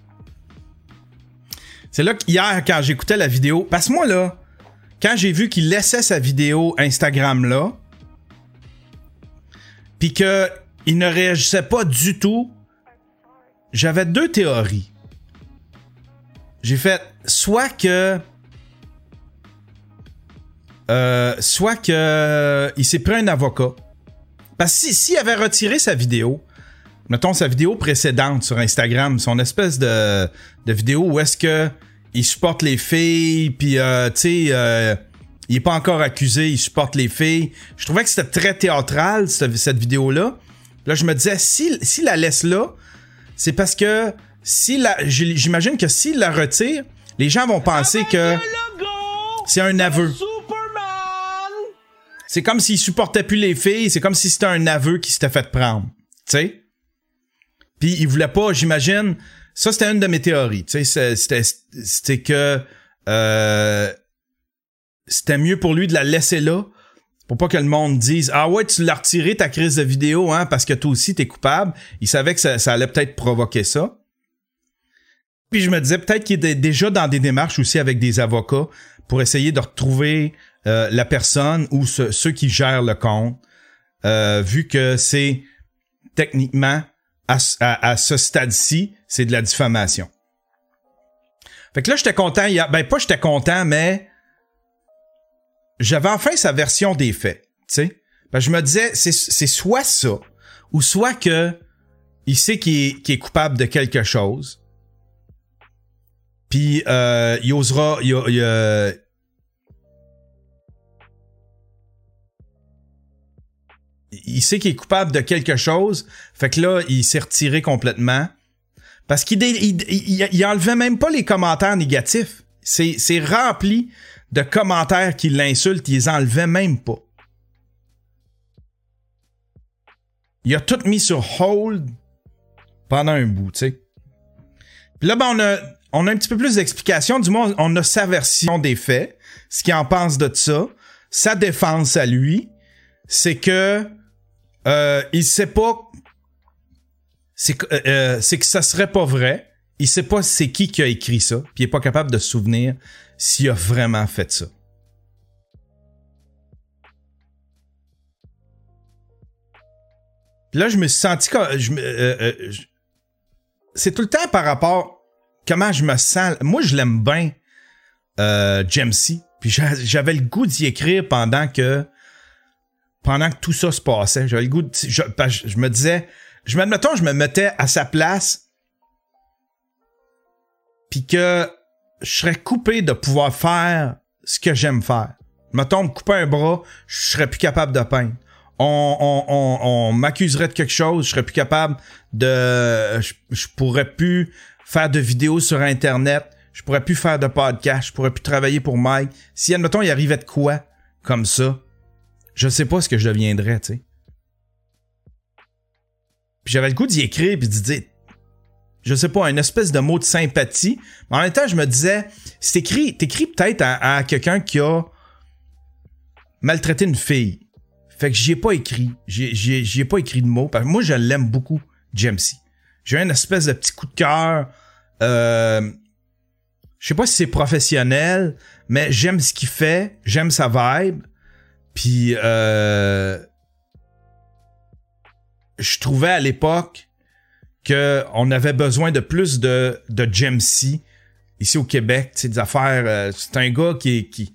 Speaker 1: C'est là qu'hier, quand j'écoutais la vidéo... Parce que moi, là, quand j'ai vu qu'il laissait sa vidéo Instagram là, pis que il ne réagissait pas du tout, j'avais deux théories. J'ai fait soit que... Euh, soit que il s'est pris un avocat. Parce que s'il si, si avait retiré sa vidéo... Mettons sa vidéo précédente sur Instagram, son espèce de, de vidéo où est-ce que il supporte les filles, puis euh, tu sais, euh, il est pas encore accusé, il supporte les filles. Je trouvais que c'était très théâtral, cette, cette vidéo-là. Là, je me disais, s'il si la laisse là, c'est parce que si la, j'imagine que s'il la retire, les gens vont penser que c'est un aveu. C'est comme s'il supportait plus les filles, c'est comme si c'était un aveu qui s'était fait prendre, tu sais. Puis il voulait pas, j'imagine, ça c'était une de mes théories, tu sais, c'était, c'était que euh, c'était mieux pour lui de la laisser là, pour pas que le monde dise « Ah ouais, tu l'as retiré ta crise de vidéo, hein, parce que toi aussi t'es coupable. » Il savait que ça, ça allait peut-être provoquer ça. Puis je me disais peut-être qu'il est déjà dans des démarches aussi avec des avocats pour essayer de retrouver euh, la personne ou ce, ceux qui gèrent le compte, euh, vu que c'est techniquement À, à, à ce stade-ci, c'est de la diffamation. Fait que là, j'étais content. Hier, ben, pas j'étais content, mais j'avais enfin sa version des faits. Tu sais? Ben, je me disais, c'est, c'est soit ça, ou soit que il sait qu'il est, qu'il est coupable de quelque chose, puis euh, il osera... Il, il, euh, il sait qu'il est coupable de quelque chose, fait que là, il s'est retiré complètement. Parce qu'il il, il, il enlevait même pas les commentaires négatifs. C'est, c'est rempli de commentaires qui l'insultent, il les enlevait même pas. Il a tout mis sur hold pendant un bout, tu sais. Puis là, ben, on a, on a un petit peu plus d'explications. Du moins, on a sa version des faits, ce qu'il en pense de ça, sa défense à lui, c'est que Euh, il sait pas c'est que euh, c'est que ça serait pas vrai. Il sait pas c'est qui qui a écrit ça, puis il est pas capable de se souvenir s'il a vraiment fait ça. Puis là, je me suis senti comme je, euh, euh, je, c'est tout le temps par rapport comment je me sens. Moi, je l'aime bien, euh, Jamesy. Puis j'avais le goût d'y écrire pendant que Pendant que tout ça se passait, j'avais le goût de... Je, je me disais... Je m'admettons, je me mettais à sa place puis que je serais coupé de pouvoir faire ce que j'aime faire. Mettons, me couper un bras, je serais plus capable de peindre. On, on, on, on m'accuserait de quelque chose, je serais plus capable de... Je, je pourrais plus faire de vidéos sur Internet, je pourrais plus faire de podcast, je pourrais plus travailler pour Mike. Si, admettons, il arrivait de quoi comme ça, je sais pas ce que je deviendrais, tu sais. Puis j'avais le goût d'y écrire puis d'y dire, je sais pas, une espèce de mot de sympathie. Mais en même temps, je me disais, c'est écrit, t'écris peut-être à, à quelqu'un qui a maltraité une fille. Fait que j'y ai pas écrit. J'y, j'y, j'y ai pas écrit de mots. Parce que moi, je l'aime beaucoup, Jamesy. J'ai une espèce de petit coup de cœur. Euh, je sais pas si c'est professionnel, mais j'aime ce qu'il fait. J'aime sa vibe. Puis, euh, je trouvais à l'époque qu'on avait besoin de plus de, de Jamesy ici au Québec. Tu sais, des affaires... Euh, c'est un gars qui... qui,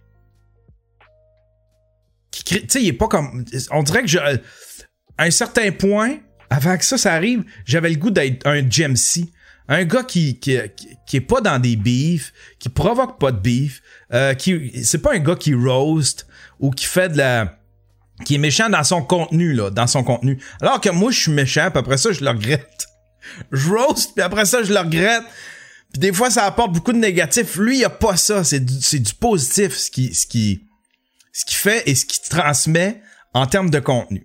Speaker 1: qui tu sais, il est pas comme... On dirait que je, à un certain point, avant que ça, ça arrive, j'avais le goût d'être un Jamesy. Un gars qui, qui, qui, qui est pas dans des beefs, qui provoque pas de beef, euh, qui, c'est pas un gars qui roast ou qui fait de la... qui est méchant dans son contenu, là, dans son contenu. Alors que moi, je suis méchant, puis après ça, je le regrette. Je roast, puis après ça, je le regrette. Puis des fois, ça apporte beaucoup de négatif. Lui, il a pas ça. C'est du, c'est du positif, ce qui, ce qui, ce qui fait et ce qui transmet en termes de contenu.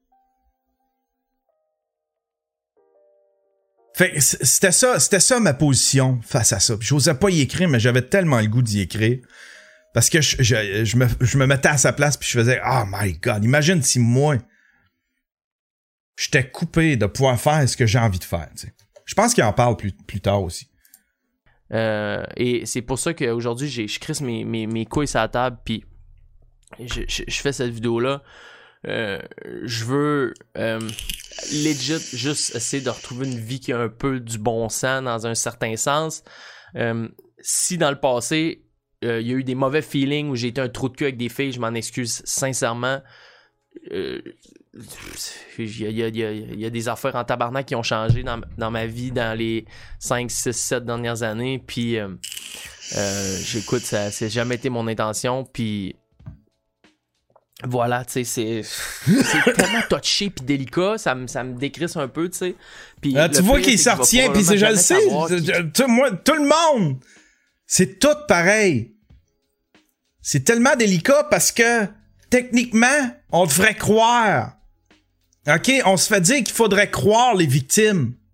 Speaker 1: Fait que c'était ça, c'était ça ma position face à ça. Puis j'osais pas y écrire, mais j'avais tellement le goût d'y écrire. Parce que je, je, je, me, je me mettais à sa place puis je faisais « Oh my God, imagine si moi, j'étais coupé de pouvoir faire ce que j'ai envie de faire. » Tu sais. Je pense qu'il en parle plus, plus tard aussi.
Speaker 4: Euh, et c'est pour ça qu'aujourd'hui, j'ai, je crisse mes, mes, mes couilles sur la table puis je, je, je fais cette vidéo-là. Euh, je veux euh, legit juste essayer de retrouver une vie qui a un peu du bon sens dans un certain sens. Euh, si dans le passé... il euh, y a eu des mauvais feelings où j'ai été un trou de cul avec des filles, je m'en excuse sincèrement. Euh, il y, y, y, y a des affaires en tabarnak qui ont changé dans, dans ma vie dans les cinq, six, sept dernières années. Puis, euh, euh, j'écoute, ça n'a jamais été mon intention. Puis, voilà, tu sais, c'est, c'est tellement touché puis délicat, ça me, ça me décrisse un peu, tu sais. Puis,
Speaker 1: ah, tu vois qu'il s'en retient, puis c'est, je le sais. Qui... Moi, tout le monde, c'est tout pareil. C'est tellement délicat parce que, techniquement, on devrait croire. OK? On se fait dire qu'il faudrait croire les victimes.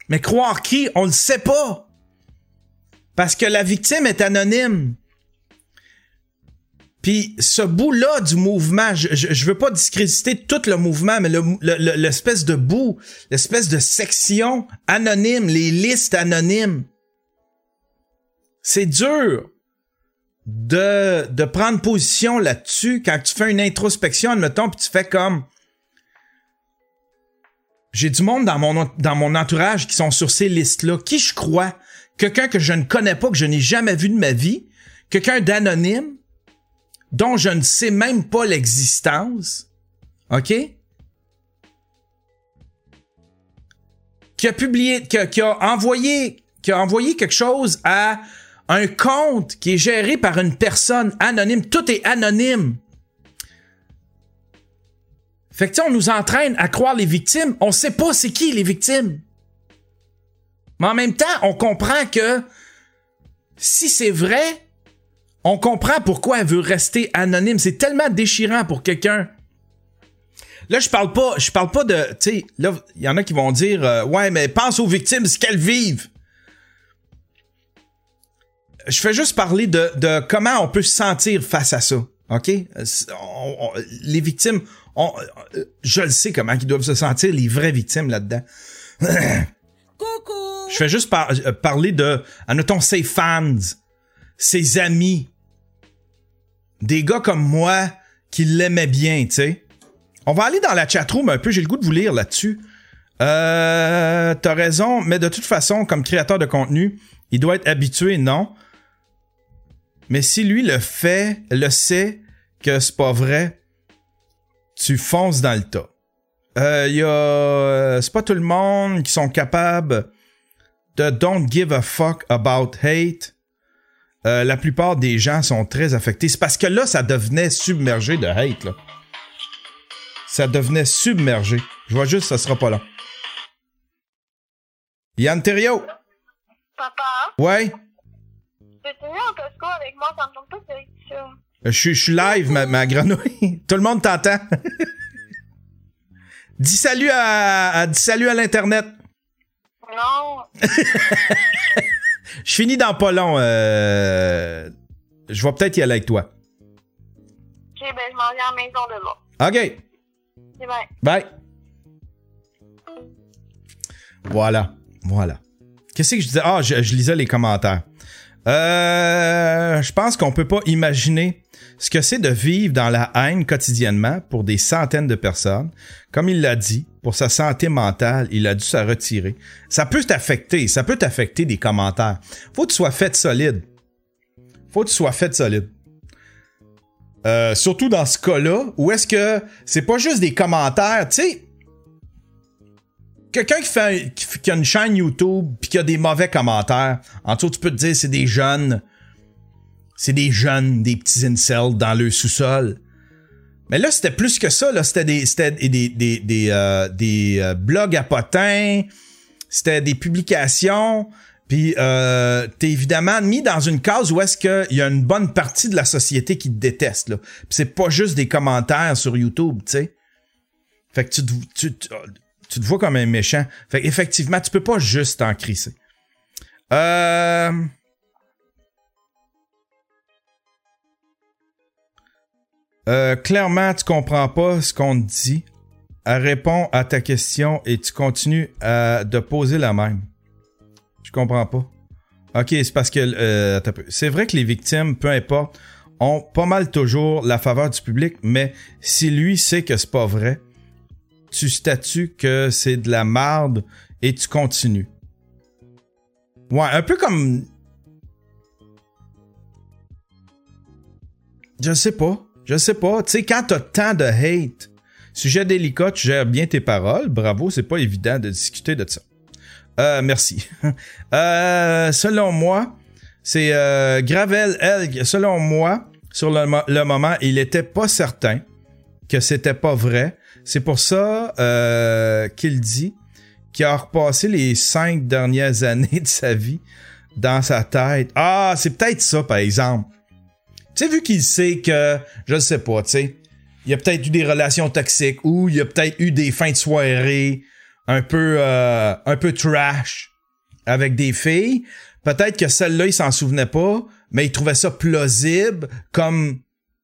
Speaker 1: Mais croire qui? On le sait pas. Parce que la victime est anonyme. Puis ce bout-là du mouvement, je, je, je veux pas discréditer tout le mouvement, mais le, le, le, l'espèce de bout, l'espèce de section anonyme, les listes anonymes. C'est dur de, de prendre position là-dessus quand tu fais une introspection, admettons, puis tu fais comme... J'ai du monde dans mon, dans mon entourage qui sont sur ces listes-là. Qui je crois? Quelqu'un que je ne connais pas, que je n'ai jamais vu de ma vie. Quelqu'un d'anonyme, dont je ne sais même pas l'existence. OK? Qui a publié, qui a, qui a envoyé, qui a envoyé quelque chose à un compte qui est géré par une personne anonyme. Tout est anonyme. Fait que, tu sais, on nous entraîne à croire les victimes. On sait pas c'est qui les victimes. Mais en même temps, on comprend que si c'est vrai, on comprend pourquoi elle veut rester anonyme. C'est tellement déchirant pour quelqu'un. Là, je parle pas, je parle pas de, tu sais, là, il y en a qui vont dire, euh, ouais, mais pense aux victimes, ce qu'elles vivent. Je fais juste parler de, de comment on peut se sentir face à ça. OK? On, on, les victimes, on, je le sais comment ils doivent se sentir, les vraies victimes là-dedans.
Speaker 3: Coucou!
Speaker 1: Je fais juste par, parler de, admettons, ses fans, ses amis, des gars comme moi qui l'aimaient bien, tu sais. On va aller dans la chatroom un peu, j'ai le goût de vous lire là-dessus. Euh, t'as raison, mais de toute façon, comme créateur de contenu, il doit être habitué, non? Mais si lui le fait, le sait que c'est pas vrai, tu fonces dans le tas. Il euh, y a... Euh, c'est pas tout le monde qui sont capables de don't give a fuck about hate. Euh, la plupart des gens sont très affectés. C'est parce que là, ça devenait submergé de hate, là. Ça devenait submergé. Je vois juste, ça sera pas long. Yann Thériault.
Speaker 5: Papa?
Speaker 1: Ouais?
Speaker 5: Peux-tu venir en Costco avec moi? Ça me tombe pas de faire ça.
Speaker 1: Je suis je suis live, ma, ma grenouille. Tout le monde t'entend. Dis salut à, à, dis salut à l'Internet.
Speaker 5: Non.
Speaker 1: Je finis dans pas long. Euh... Je vais peut-être y aller avec toi.
Speaker 5: Ok, ben je m'en viens à la maison demain.
Speaker 1: OK.
Speaker 5: C'est bien.
Speaker 1: Bye. Voilà. Voilà. Qu'est-ce que je disais? Ah, je, je lisais les commentaires. Euh, je pense qu'on peut pas imaginer ce que c'est de vivre dans la haine quotidiennement pour des centaines de personnes. Comme il l'a dit, pour sa santé mentale, il a dû se retirer. Ça peut t'affecter, ça peut t'affecter des commentaires. Faut que tu sois fait solide. Faut que tu sois fait solide. Euh, surtout dans ce cas-là, où est-ce que c'est pas juste des commentaires, tu sais, quelqu'un qui fait qui, qui a une chaîne YouTube puis qui a des mauvais commentaires, en tout cas, tu peux te dire c'est des jeunes, c'est des jeunes, des petits incels dans le sous-sol. Mais là, c'était plus que ça, là, c'était des c'était des des des, des, euh, des euh, blogs à potins, c'était des publications. Puis, euh, t'es évidemment mis dans une case où est-ce qu'il y a une bonne partie de la société qui te déteste, là. Puis c'est pas juste des commentaires sur YouTube, tu sais. Fait que tu te, tu, tu, tu te vois comme un méchant. Fait qu'effectivement, tu peux pas juste t'en crisser. Euh... Euh, clairement, tu comprends pas ce qu'on te dit. Elle répond à ta question et tu continues à, de poser la même. Je comprends pas. Ok, c'est parce que... Euh, c'est vrai que les victimes, peu importe, ont pas mal toujours la faveur du public, mais si lui sait que c'est pas vrai, tu statues que c'est de la marde et tu continues. Ouais, un peu comme... Je sais pas. Je sais pas. Tu sais, quand t'as tant de hate, sujet délicat, tu gères bien tes paroles. Bravo, c'est pas évident de discuter de ça. Euh, merci. euh, selon moi, c'est euh, Gravel Elg. Selon moi, sur le, mo- le moment, il était pas certain que c'était pas vrai. C'est pour ça euh, qu'il dit qu'il a repassé les cinq dernières années de sa vie dans sa tête. Ah, c'est peut-être ça, par exemple. Tu sais, vu qu'il sait que, je sais pas, tu sais, il y a peut-être eu des relations toxiques ou il y a peut-être eu des fins de soirée un peu euh, un peu trash avec des filles. Peut-être que celle-là, il s'en souvenait pas, mais il trouvait ça plausible comme...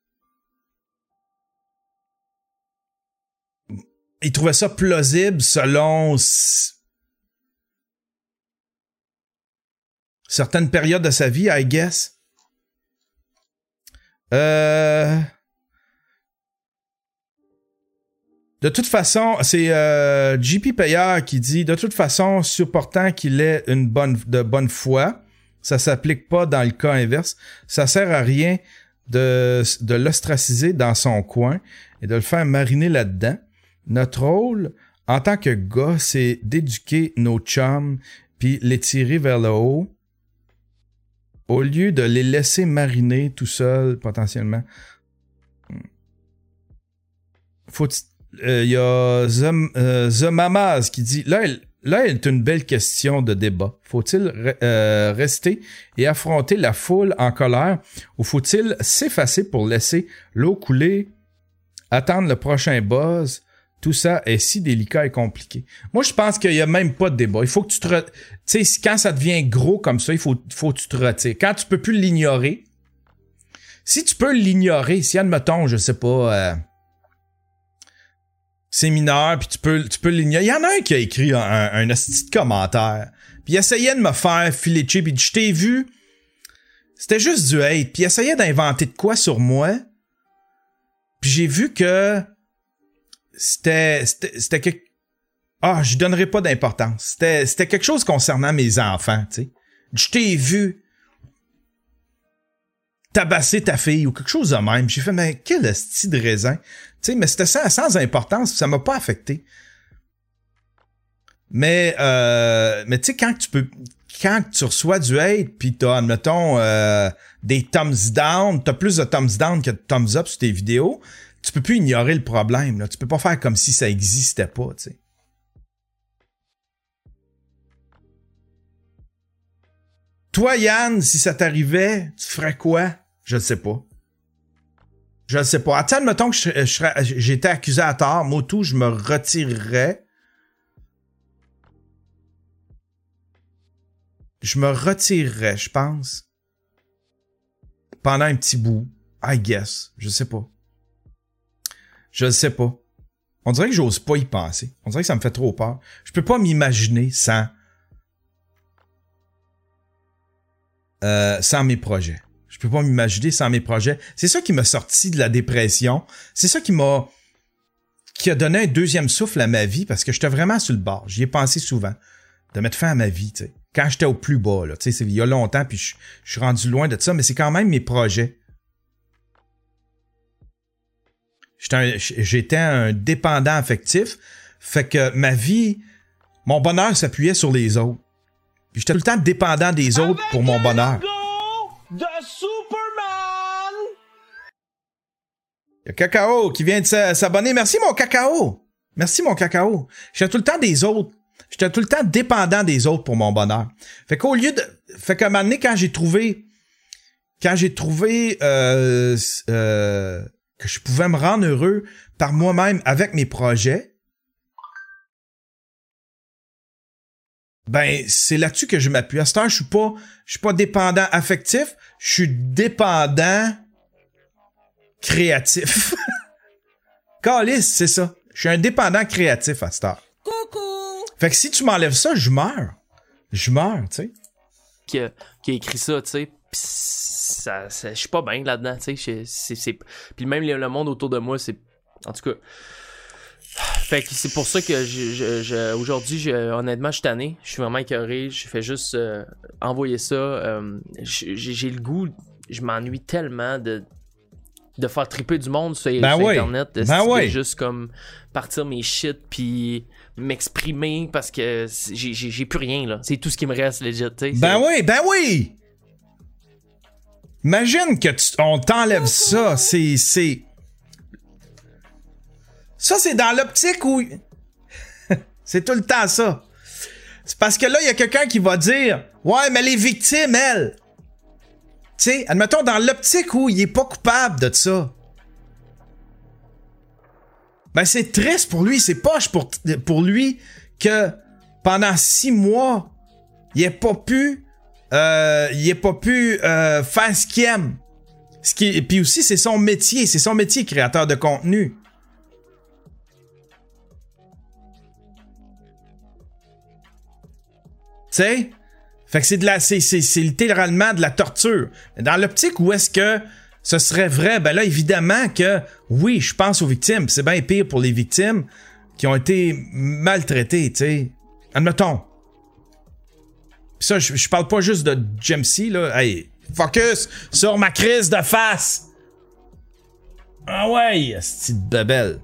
Speaker 1: Il trouvait ça plausible selon s- certaines périodes de sa vie, I guess. Euh... De toute façon, c'est euh, J P Payeur qui dit « De toute façon, supportant qu'il ait une bonne, de bonne foi, ça s'applique pas dans le cas inverse. Ça sert à rien de, de l'ostraciser dans son coin et de le faire mariner là-dedans. Notre rôle, en tant que gars, c'est d'éduquer nos chums puis les tirer vers le haut au lieu de les laisser mariner tout seuls, potentiellement. » Faut il euh, y a The, euh, The Mamas qui dit là, elle, là, elle est une belle question de débat. Faut-il re- euh, rester et affronter la foule en colère ou faut-il s'effacer pour laisser l'eau couler, attendre le prochain buzz? Tout ça est si délicat et compliqué. Moi, je pense qu'il y a même pas de débat. Il faut que tu te... Re... Tu sais, quand ça devient gros comme ça, il faut, faut que tu te retires. Quand tu peux plus l'ignorer, si tu peux l'ignorer, si, admettons, je sais pas... Euh, c'est mineur, puis tu peux, tu peux l'ignorer. Il y en a un qui a écrit un, un, un hostie de commentaire, puis il essayait de me faire filer de chier, puis je t'ai vu, c'était juste du hate, puis il essayait d'inventer de quoi sur moi, puis j'ai vu que c'était, c'était, c'était quelque... Ah, je donnerai pas d'importance. C'était, c'était quelque chose concernant mes enfants, tu sais. Je t'ai vu tabasser ta fille ou quelque chose de même. J'ai fait, mais quel hostie de raisin. Tu sais, mais c'était ça sans importance, ça m'a pas affecté. Mais, euh, mais tu sais, quand tu peux, quand tu reçois du hate, pis t'as, admettons, euh, des thumbs down, t'as plus de thumbs down que de thumbs up sur tes vidéos, tu peux plus ignorer le problème, là. Tu peux pas faire comme si ça existait pas, tu sais. Toi, Yann, si ça t'arrivait, tu ferais quoi? Je ne sais pas. Je ne sais pas. Attends, mettons que je, je serais, j'étais accusé à tort. Moi, tout, je me retirerais. Je me retirerais, je pense. Pendant un petit bout. I guess. Je sais pas. Je ne sais pas. On dirait que j'ose pas y penser. On dirait que ça me fait trop peur. Je peux pas m'imaginer sans... Euh, sans mes projets. Je peux pas m'imaginer sans mes projets. C'est ça qui m'a sorti de la dépression. C'est ça qui m'a... qui a donné un deuxième souffle à ma vie parce que j'étais vraiment sur le bord. J'y ai pensé souvent. De mettre fin à ma vie, tu sais. Quand j'étais au plus bas, là. Tu sais, c'est il y a longtemps puis je, je suis rendu loin de ça, mais c'est quand même mes projets. J'étais un, j'étais un dépendant affectif. Fait que ma vie, mon bonheur s'appuyait sur les autres. Puis j'étais tout le temps dépendant des autres
Speaker 6: Avec
Speaker 1: pour mon bonheur.
Speaker 6: De Superman!
Speaker 1: Il y a Cacao qui vient de s'abonner. Merci mon Cacao. Merci mon Cacao. J'étais tout le temps des autres. J'étais tout le temps dépendant des autres pour mon bonheur. Fait qu'au lieu de... Fait qu'à un moment donné, quand j'ai trouvé... Quand j'ai trouvé euh, euh, que je pouvais me rendre heureux par moi-même avec mes projets, ben, c'est là-dessus que je m'appuie. À cette heure, je suis pas, je suis pas dépendant affectif, je suis dépendant créatif. Calice, c'est ça. Je suis un dépendant créatif à cette heure.
Speaker 3: Coucou!
Speaker 1: Fait que si tu m'enlèves ça, je meurs. Je meurs, tu sais.
Speaker 4: Qui a, qui a écrit ça, tu sais. Pis ça, ça, je suis pas bien là-dedans, tu sais. C'est, c'est... Puis même le monde autour de moi, c'est... En tout cas... Fait que c'est pour ça que je, je, je, aujourd'hui, je, honnêtement, je suis tanné. Je suis vraiment écœuré. Je fais juste euh, envoyer ça. Euh, j'ai, j'ai le goût, je m'ennuie tellement de, de faire triper du monde sur,
Speaker 1: ben
Speaker 4: sur
Speaker 1: oui.
Speaker 4: Internet. De,
Speaker 1: ben
Speaker 4: de
Speaker 1: oui.
Speaker 4: juste comme partir mes shit puis m'exprimer parce que j'ai, j'ai, j'ai plus rien, là. C'est tout ce qui me reste, legit, tu sais.
Speaker 1: Ben oui, ben oui! Imagine que tu, on t'enlève ça. C'est... c'est... Ça, c'est dans l'optique où... c'est tout le temps ça. C'est parce que là, il y a quelqu'un qui va dire « Ouais, mais les victimes, elles... » Tu sais, admettons, dans l'optique où il est pas coupable de ça. Ben, c'est triste pour lui. C'est poche pour, pour lui que pendant six mois, il ait pas pu, euh, il ait pas pu euh, faire ce qu'il aime. Ce qui, et puis aussi, c'est son métier, c'est son métier, créateur de contenu. Tu sais? Fait que c'est de la, c'est, c'est, c'est littéralement de la torture. Dans l'optique où est-ce que ce serait vrai, ben là, évidemment que, oui, je pense aux victimes. C'est bien pire pour les victimes qui ont été maltraitées, tu sais. Admettons. Pis ça, je, je parle pas juste de Jamesy, là. Hey, focus sur ma crise de face! Ah ouais, c'est une babelle.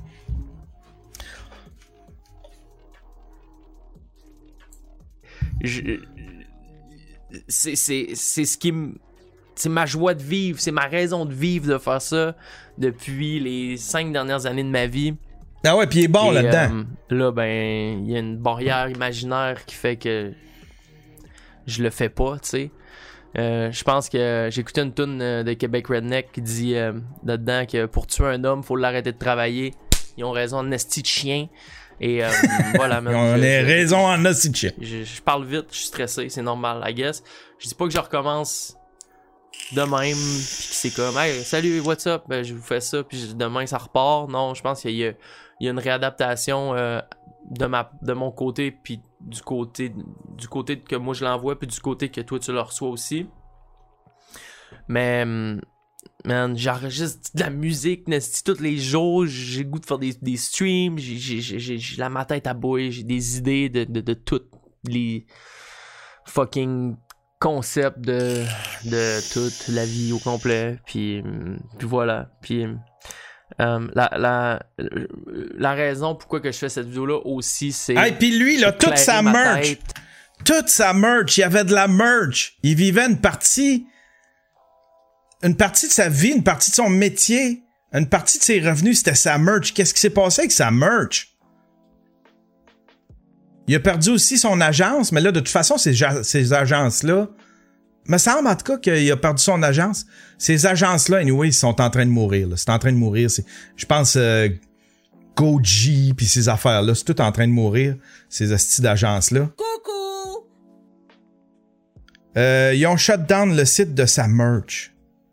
Speaker 4: Je... C'est, c'est, c'est ce qui me... C'est ma joie de vivre, c'est ma raison de vivre de faire ça depuis les cinq dernières années de ma vie.
Speaker 1: Ah ouais, pis il est bon
Speaker 4: Et,
Speaker 1: là-dedans.
Speaker 4: Euh, là, ben, il y a une barrière imaginaire qui fait que je le fais pas, tu sais. Euh, je pense que j'ai écouté une tune de Québec Redneck qui dit euh, là-dedans que pour tuer un homme, faut l'arrêter de travailler. Ils ont raison, en esti de chien. Et euh, voilà, man,
Speaker 1: On a
Speaker 4: je, je,
Speaker 1: raison en aussi de chien.
Speaker 4: je, je parle vite, je suis stressé, c'est normal, I guess. Je dis pas que je recommence de même, pis que c'est comme, hey, salut, what's up, ben, je vous fais ça, puis demain ça repart. Non, je pense qu'il y a, il y a une réadaptation euh, de ma, de mon côté, puis du côté, du côté que moi je l'envoie, puis du côté que toi tu le reçois aussi. Mais, man, j'enregistre de la musique, nasty, tous les jours, j'ai le goût de faire des, des streams, j'ai, j'ai, j'ai, j'ai la ma tête à bouille, j'ai des idées de, de, de toutes les fucking concepts de, de toute la vie au complet, puis, puis voilà, puis euh, la, la, la raison pourquoi que je fais cette vidéo-là aussi, c'est...
Speaker 1: Hey, pis lui, là, toute sa merch, toute sa merch, il y avait de la merch, il vivait une partie... Une partie de sa vie, une partie de son métier, une partie de ses revenus, c'était sa merch. Qu'est-ce qui s'est passé avec sa merch? Il a perdu aussi son agence, mais là, de toute façon, ces, ces agences-là... Me semble, en tout cas, qu'il a perdu son agence. Ces agences-là, anyway, ils sont en train de mourir. Là. C'est en train de mourir. C'est, je pense, euh, Goji puis ces affaires-là, c'est tout en train de mourir, ces hosties d'agences-là.
Speaker 3: Coucou!
Speaker 1: Euh, ils ont shut down le site de sa merch.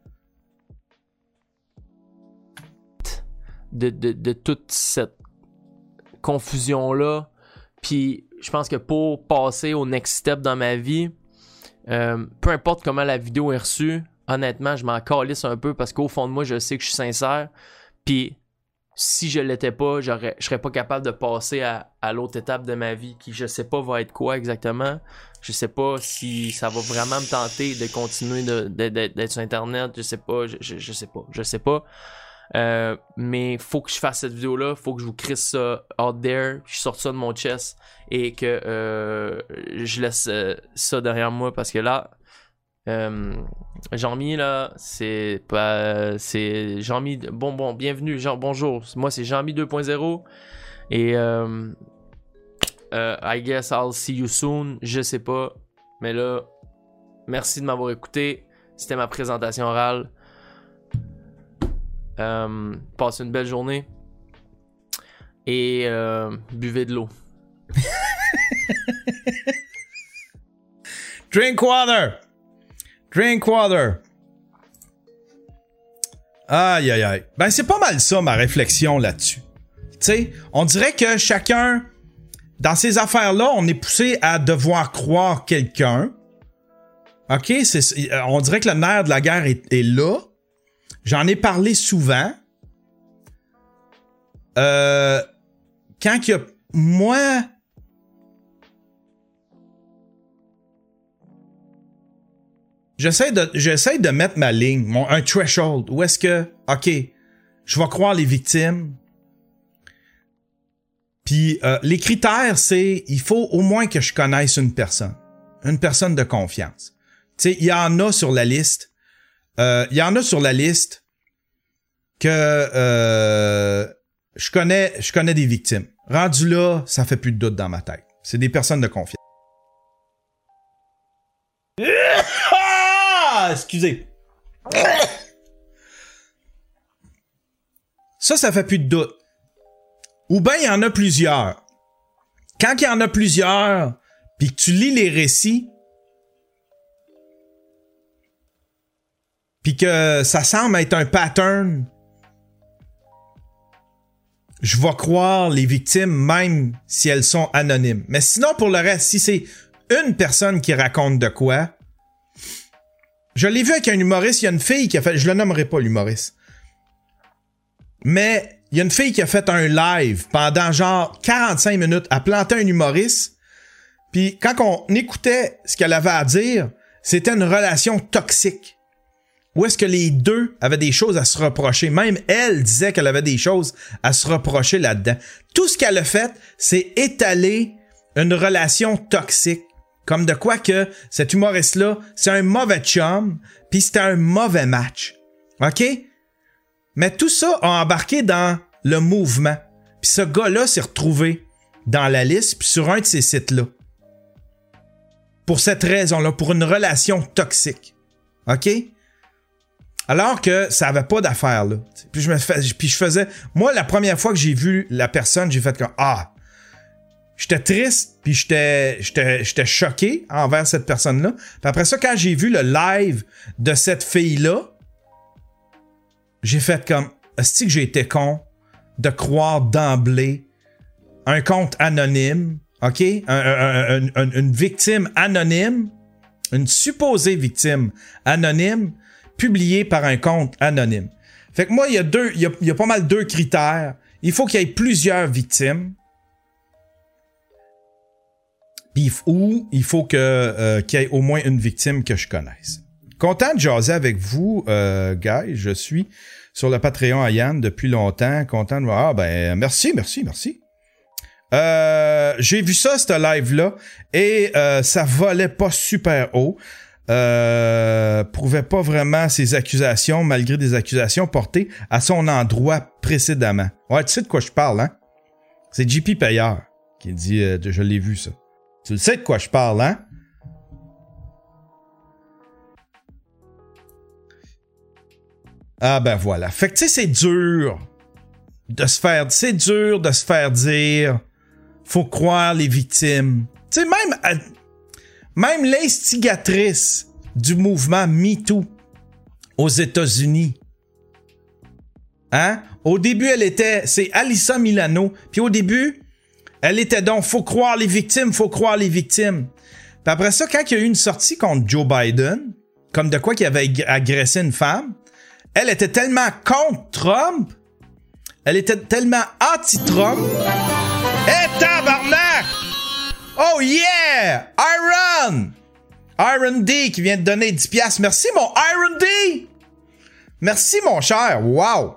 Speaker 4: De, de, de toute cette confusion-là. Puis je pense que pour passer au next step dans ma vie, euh, peu importe comment la vidéo est reçue, honnêtement, je m'en calisse un peu parce qu'au fond de moi, je sais que je suis sincère. Puis si je l'étais pas, j'aurais, je serais pas capable de passer à, à l'autre étape de ma vie qui, je sais pas, va être quoi exactement. Je sais pas si ça va vraiment me tenter de continuer de, de, de, d'être sur Internet. Je sais pas, je, je, je sais pas, je sais pas. Euh, mais faut que je fasse cette vidéo là, faut que je vous crisse ça out there, je sorte ça de mon chest et que euh, je laisse euh, ça derrière moi parce que là euh, Jean-Mi là c'est pas c'est Jean-Mi bon bon bienvenue Jean bonjour moi c'est Jean-Mi deux point zéro et euh, euh, I guess I'll see you soon, je sais pas, mais là merci de m'avoir écouté, c'était ma présentation orale. Euh, passez une belle journée et euh, buvez de l'eau.
Speaker 1: Drink water! Drink water! Aïe, aïe, aïe. Ben, c'est pas mal ça, ma réflexion là-dessus. Tu sais, on dirait que chacun, dans ces affaires-là, on est poussé à devoir croire quelqu'un. OK? C'est, on dirait que le nerf de la guerre est, est là. J'en ai parlé souvent. Euh, quand il y a... Moi... J'essaie de, j'essaie de mettre ma ligne, mon, un threshold, où est-ce que, OK, je vais croire les victimes. Puis euh, les critères, c'est, il faut au moins que je connaisse une personne. Une personne de confiance. Tu sais, il y en a sur la liste. Il euh, y en a sur la liste que euh, je connais je connais des victimes. Rendu là, ça fait plus de doute dans ma tête. C'est des personnes de confiance. Ah! Excusez. Ça, ça fait plus de doute. Ou bien il y en a plusieurs quand il y en a plusieurs, puis que tu lis les récits, puis que ça semble être un pattern, je vais croire les victimes même si elles sont anonymes. Mais sinon, pour le reste, si c'est une personne qui raconte de quoi, je l'ai vu avec un humoriste, il y a une fille qui a fait, je le nommerai pas l'humoriste, mais il y a une fille qui a fait un live pendant genre quarante-cinq minutes à planter un humoriste, puis quand on écoutait ce qu'elle avait à dire, c'était une relation toxique. Où est-ce que les deux avaient des choses à se reprocher? Même elle disait qu'elle avait des choses à se reprocher là-dedans. Tout ce qu'elle a fait, c'est étaler une relation toxique. Comme de quoi que cet humoriste-là, c'est un mauvais chum, puis c'était un mauvais match. OK? Mais tout ça a embarqué dans le mouvement. Puis ce gars-là s'est retrouvé dans la liste, puis sur un de ces sites-là. Pour cette raison-là, pour une relation toxique. OK? Alors que ça avait pas d'affaire, là. Puis je me fais, puis je faisais... Moi, la première fois que j'ai vu la personne, j'ai fait comme... Ah! J'étais triste, puis j'étais, j'étais, j'étais choqué envers cette personne-là. Puis après ça, quand j'ai vu le live de cette fille-là, j'ai fait comme... Est-ce que j'ai été con de croire d'emblée un compte anonyme, OK? Un, un, un, un, une victime anonyme, une supposée victime anonyme, publié par un compte anonyme. Fait que moi, il y a deux, il y a, il y a pas mal deux critères. Il faut qu'il y ait plusieurs victimes. Puis, ou il faut que, euh, qu'il y ait au moins une victime que je connaisse. Content de jaser avec vous, euh, guys. Je suis sur le Patreon à Yann depuis longtemps. Content de voir. Ah, ben, merci, merci, merci. Euh, j'ai vu ça, ce live-là, et euh, ça volait pas super haut. Euh, prouvait pas vraiment ses accusations, malgré des accusations portées à son endroit précédemment. Ouais, tu sais de quoi je parle, hein? C'est J P Payeur qui dit euh, « Je l'ai vu, ça. » Tu le sais de quoi je parle, hein? Ah ben voilà. Fait que tu sais, c'est dur de se faire... C'est dur de se faire dire « Faut croire les victimes. » Tu sais, même... À, Même l'instigatrice du mouvement MeToo aux États-Unis. Hein? Au début, elle était... C'est Alyssa Milano. Puis au début, elle était donc... Faut croire les victimes, faut croire les victimes. Puis après ça, quand il y a eu une sortie contre Joe Biden, comme de quoi qu'il avait agressé une femme, elle était tellement contre Trump, elle était tellement anti-Trump. Eh, tabarnak! Oh yeah! Iron! Iron D qui vient de donner dix piastres. Merci mon Iron D! Merci mon cher. Wow!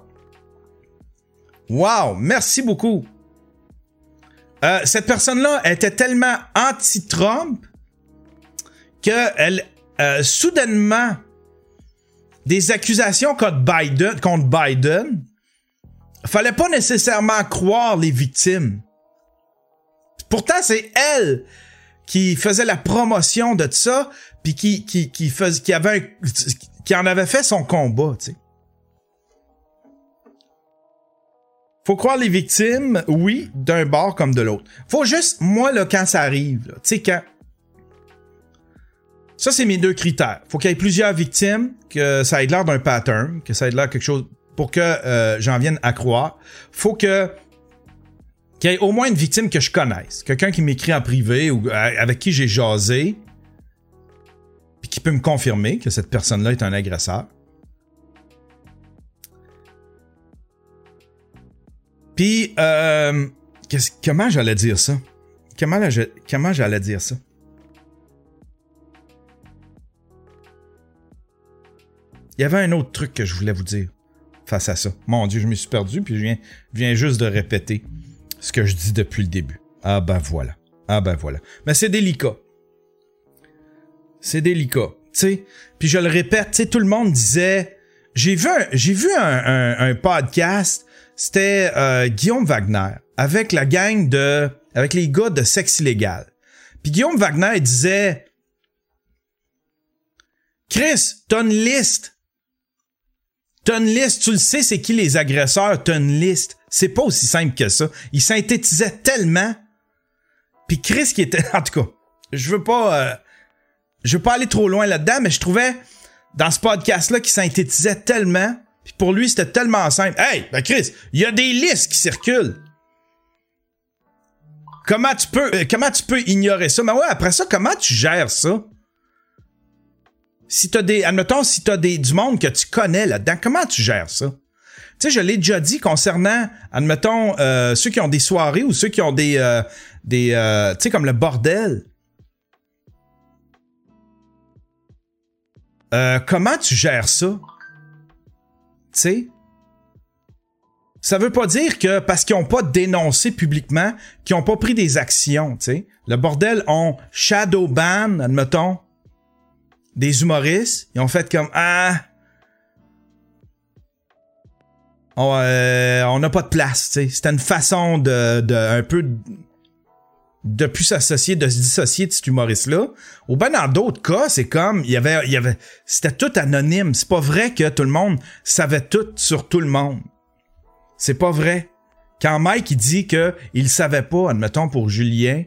Speaker 1: Wow! Merci beaucoup. Euh, cette personne-là était tellement anti-Trump qu'elle, euh, soudainement, des accusations contre Biden, contre Biden, fallait pas nécessairement croire les victimes. Pourtant, c'est elle qui faisait la promotion de ça, puis qui qui qui faisait, qui avait un, qui en avait fait son combat, tu sais. Faut croire les victimes, oui, d'un bord comme de l'autre. Faut juste, moi là, quand ça arrive, tu sais quand. Ça, c'est mes deux critères. Faut qu'il y ait plusieurs victimes, que ça ait l'air d'un pattern, que ça ait l'air quelque chose pour que euh, j'en vienne à croire. Faut que qu'il y ait au moins une victime que je connaisse. Quelqu'un qui m'écrit en privé ou avec qui j'ai jasé, puis qui peut me confirmer que cette personne-là est un agresseur. Puis, euh, comment j'allais dire ça? Comment, là, je, comment j'allais dire ça? Il y avait un autre truc que je voulais vous dire face à ça. Mon Dieu, je me suis perdu, puis je viens, je viens juste de répéter ce que je dis depuis le début. Ah ben voilà. Ah ben voilà. Mais c'est délicat. C'est délicat. Tu sais, puis je le répète, tu sais, tout le monde disait... J'ai vu un, j'ai vu un, un, un podcast, c'était euh, Guillaume Wagner, avec la gang de... avec les gars de Sexe Illégal. Puis Guillaume Wagner disait... Chris, t'as une liste. T'as une liste, tu le sais c'est qui les agresseurs, t'as une liste. C'est pas aussi simple que ça. Il synthétisait tellement Puis Chris qui était... En tout cas, je veux pas... Euh, je veux pas aller trop loin là-dedans, mais je trouvais dans ce podcast-là qu'il synthétisait tellement. Puis pour lui, c'était tellement simple. Hey, ben Chris, il y a des listes qui circulent. Comment tu peux, euh, comment tu peux ignorer ça? Mais ouais, après ça, comment tu gères ça? Si t'as des, admettons, si t'as des, du monde que tu connais là-dedans, comment tu gères ça? Tu sais, je l'ai déjà dit concernant, admettons, euh, ceux qui ont des soirées ou ceux qui ont des, euh, des, euh, tu sais, comme le bordel. Euh, comment tu gères ça? Tu sais? Ça veut pas dire que parce qu'ils ont pas dénoncé publiquement, qu'ils ont pas pris des actions, tu sais. Le bordel ont shadow ban, admettons, des humoristes. Ils ont fait comme, ah, on euh, on n'a pas de place, tu sais. C'était une façon de, de un peu de plus s'associer, de se dissocier de cet humoriste-là. Ou ben dans d'autres cas, c'est comme, il y avait, il y avait, c'était tout anonyme. C'est pas vrai que tout le monde savait tout sur tout le monde. C'est pas vrai. Quand Mike il dit que il savait pas, admettons pour Julien,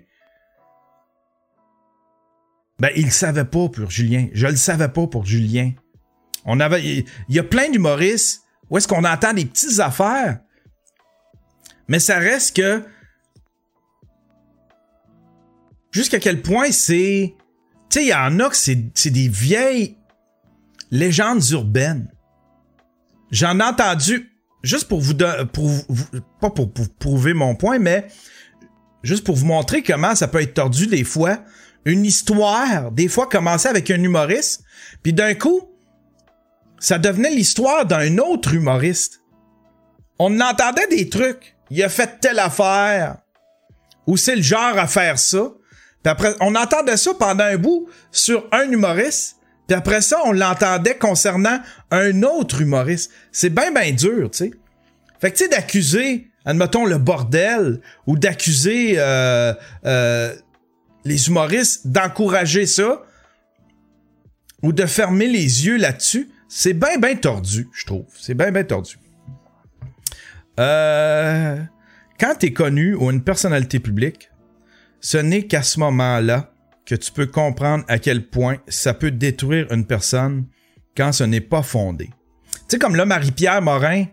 Speaker 1: ben il savait pas pour Julien. Je le savais pas pour Julien. On avait, il y a plein d'humoristes où est-ce qu'on entend des petites affaires, mais ça reste que jusqu'à quel point c'est, tu sais, il y en a que c'est, c'est des vieilles légendes urbaines. J'en ai entendu. Juste pour vous, don- pour vous, pas pour, pour prouver mon point, mais juste pour vous montrer comment ça peut être tordu des fois. Une histoire, des fois, commençait avec un humoriste, puis d'un coup, ça devenait l'histoire d'un autre humoriste. On entendait des trucs. Il a fait telle affaire, ou c'est le genre à faire ça. Puis après, on entendait ça pendant un bout sur un humoriste. Puis après ça, on l'entendait concernant un autre humoriste. C'est bien, bien dur, tu sais. Fait que, tu sais, d'accuser, admettons, le bordel, ou d'accuser euh, euh, les humoristes d'encourager ça, ou de fermer les yeux là-dessus, c'est bien, bien tordu, je trouve. C'est bien, bien tordu. Euh, quand t'es connu ou une personnalité publique, ce n'est qu'à ce moment-là que tu peux comprendre à quel point ça peut détruire une personne quand ce n'est pas fondé. Tu sais, comme là, Marie-Pierre Morin,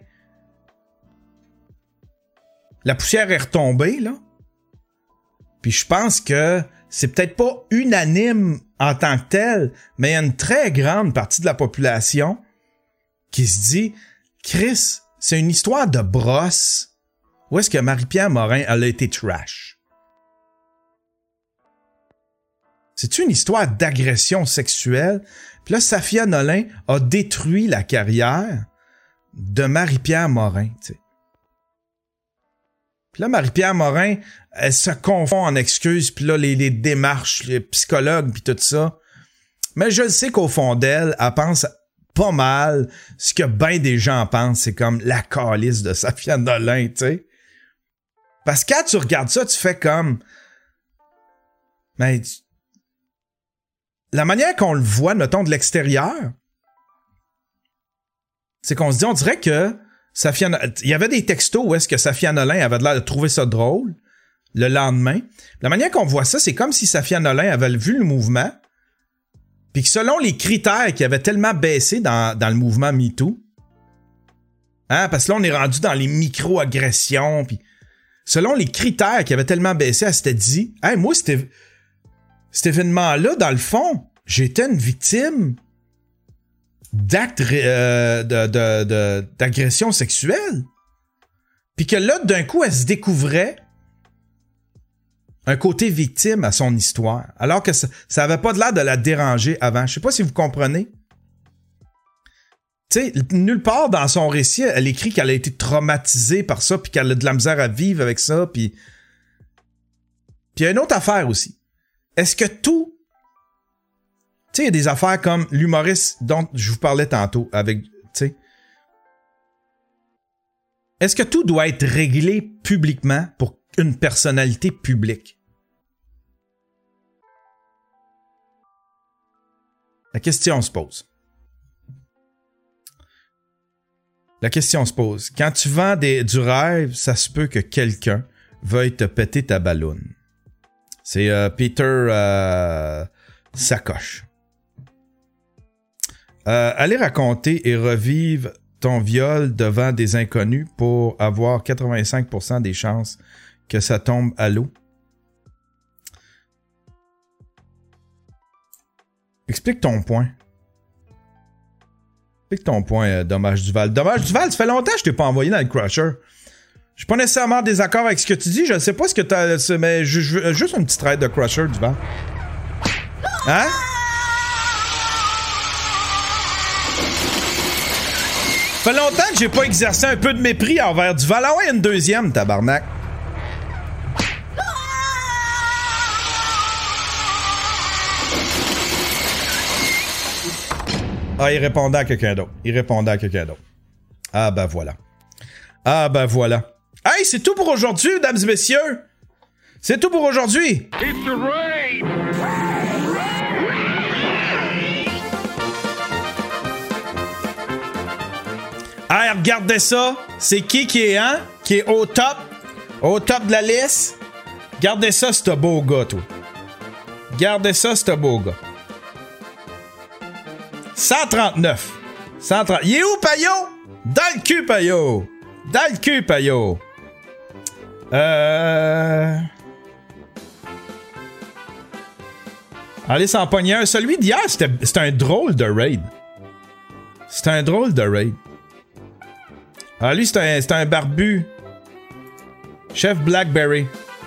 Speaker 1: la poussière est retombée, là. Puis je pense que c'est peut-être pas unanime en tant que tel, mais il y a une très grande partie de la population qui se dit « Chris, c'est une histoire de brosse. Où est-ce que Marie-Pierre Morin, elle a été trash? » C'est une histoire d'agression sexuelle. Puis là, Safia Nolin a détruit la carrière de Marie-Pierre Morin. T'sais. Puis là, Marie-Pierre Morin, elle se confond en excuses. Puis là, les, les démarches, les psychologues, puis tout ça. Mais je le sais qu'au fond d'elle, elle pense pas mal. Ce que ben des gens pensent, c'est comme la calice de Safia Nolin, tu sais. Parce que quand tu regardes ça, tu fais comme... Mais... Tu... La manière qu'on le voit, notons, de l'extérieur, c'est qu'on se dit, on dirait que Safia... Il y avait des textos où est-ce que Safia Nolin avait l'air de trouver ça drôle le lendemain. La manière qu'on voit ça, c'est comme si Safia Nolin avait vu le mouvement, puis que selon les critères qui avaient tellement baissé dans, dans le mouvement MeToo, hein, parce que là, on est rendu dans les micro-agressions, puis selon les critères qui avaient tellement baissé, elle s'était dit, « Hey, moi, c'était... Cet événement-là, dans le fond, j'étais une victime d'actes euh, de, de, de, d'agression sexuelle. » Puis que là, d'un coup, elle se découvrait un côté victime à son histoire. Alors que ça, ça avait pas de l'air de la déranger avant. Je sais pas si vous comprenez. Tu sais, nulle part dans son récit, elle écrit qu'elle a été traumatisée par ça, puis qu'elle a de la misère à vivre avec ça, puis... Puis il y a une autre affaire aussi. Est-ce que tout... Tu sais, il y a des affaires comme l'humoriste dont je vous parlais tantôt avec... Tu sais... Est-ce que tout doit être réglé publiquement pour une personnalité publique? La question se pose. La question se pose. Quand tu vends des, du rêve, ça se peut que quelqu'un veuille te péter ta balloune. C'est euh, Peter euh, Sacoche. Euh, aller raconter et revivre ton viol devant des inconnus pour avoir quatre-vingt-cinq pour cent des chances que ça tombe à l'eau. Explique ton point. Explique ton point, euh, Dommage Duval. Dommage Duval, ça fait longtemps que je t'ai pas envoyé dans le Crusher. Je suis pas nécessairement en désaccord avec ce que tu dis. Je ne sais pas ce que t'as... Mais je, je, juste une petite raid de Crusher, Duval. Hein? Ça fait longtemps que j'ai pas exercé un peu de mépris envers Duval. Ah ouais, une deuxième, tabarnak. Ah, il répondait à quelqu'un d'autre. Il répondait à quelqu'un d'autre. Ah ben voilà. Ah ben voilà. Hey, c'est tout pour aujourd'hui, mesdames et messieurs. C'est tout pour aujourd'hui.
Speaker 6: It's the rain!
Speaker 1: Hey, regardez ça. C'est qui qui est, hein? Qui est au top? Au top de la liste? Regardez ça, c'est un beau gars, toi. Regardez ça, c'est un beau gars. cent trente-neuf. cent trente. Il est où, Payot? Dans le cul, Payot. Dans le cul, Payot. Euh... Allez s'en pogner un. Celui d'hier, c'était, c'était un drôle de raid. C'était un drôle de raid. Ah, lui, c'est un, c'est un barbu. Chef Blackberry.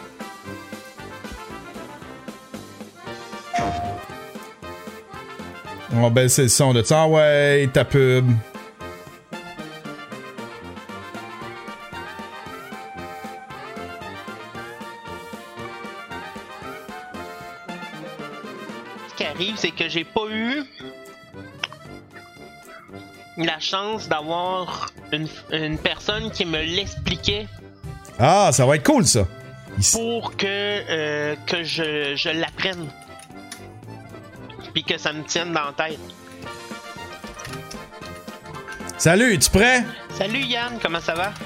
Speaker 1: On va baisser le son de ça. Ah ouais, ta pub.
Speaker 7: Ce qui arrive, c'est que j'ai pas eu la chance d'avoir une, une personne qui me l'expliquait.
Speaker 1: Ah, ça va être cool, ça.
Speaker 7: Pour que, euh, que je, je l'apprenne. Puis que ça me tienne dans la tête.
Speaker 1: Salut, es-tu prêt?
Speaker 7: Salut Yann, comment ça va?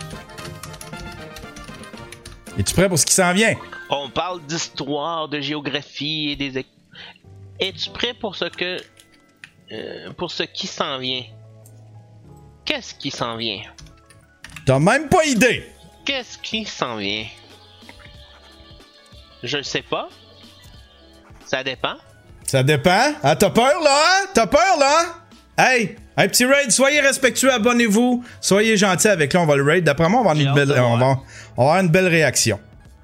Speaker 1: Es-tu prêt pour ce qui s'en vient?
Speaker 7: On parle d'histoire, de géographie et des... Es-tu prêt pour ce que... Euh, pour ce qui s'en vient? Qu'est-ce qui s'en vient?
Speaker 1: T'as même pas idée!
Speaker 7: Qu'est-ce qui s'en vient? Je le sais pas. Ça dépend.
Speaker 1: Ça dépend. Ah, t'as peur, là? Hein? T'as peur, là? Hey! Un petit raid, soyez respectueux, abonnez-vous. Soyez gentils avec là, on va le raid. D'après moi, on va avoir une belle, on va, on va avoir une belle réaction.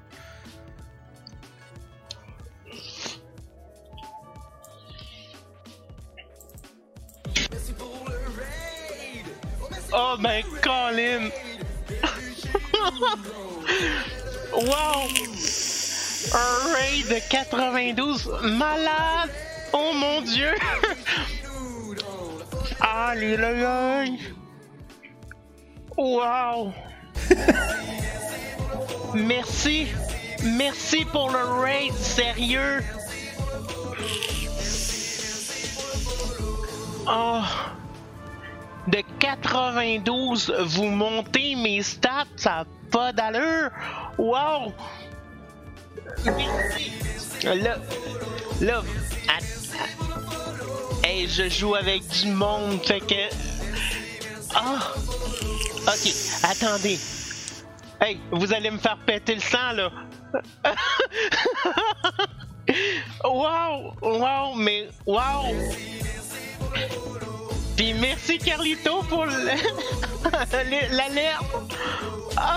Speaker 7: Oh ben Colin! Wow! Un raid de quatre-vingt-douze! Malade! Oh mon dieu! Allez, aïe! Wow! Merci! Merci pour le raid, sérieux! Oh! De quatre-vingt-douze, vous montez mes stats, ça n'a pas d'allure! Wow! Là, là, à, à, hey, je joue avec du monde, fait que... Ah! Ok, attendez. Hey, vous allez me faire péter le sang, là! Wow! Wow, mais... Wow! Puis merci Carlito pour l'alerte. Ah!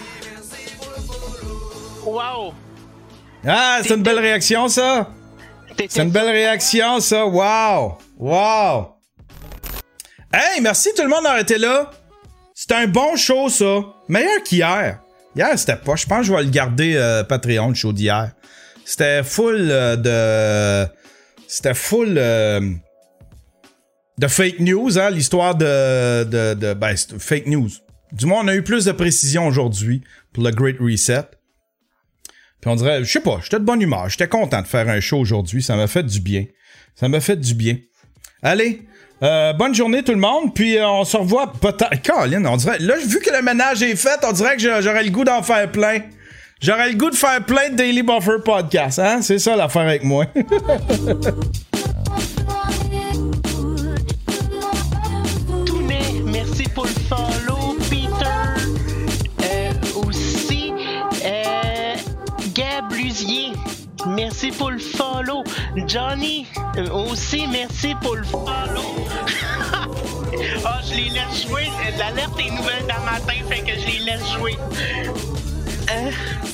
Speaker 7: Wow!
Speaker 1: Ah, c'est une belle réaction, ça! C'est une belle réaction, ça! Wow! Wow! Hey, merci tout le monde d'avoir été là! C'était un bon show, ça! Meilleur qu'hier! Hier, c'était pas. Je pense que je vais le garder euh, Patreon, le show d'hier. C'était full euh, de... C'était full... Euh... de fake news, hein, l'histoire de, de, de ben, fake news. Du moins, on a eu plus de précision aujourd'hui pour le Great Reset. Puis on dirait, je sais pas, j'étais de bonne humeur, j'étais content de faire un show aujourd'hui, ça m'a fait du bien. Ça m'a fait du bien. Allez, euh, bonne journée tout le monde, puis euh, on se revoit peut-être... Colin, on dirait, là, vu que le ménage est fait, on dirait que j'aurais le goût d'en faire plein. J'aurais le goût de faire plein de Daily Buffer podcasts, hein? C'est ça l'affaire avec moi.
Speaker 7: Tounet, merci pour le follow. Peter, euh, aussi. Euh, Gab Lusier, merci pour le follow. Johnny, euh, aussi, merci pour le follow. Ah, oh, je les laisse jouer. L'alerte est nouvelle dans ma tête, fait que je les laisse jouer. Euh,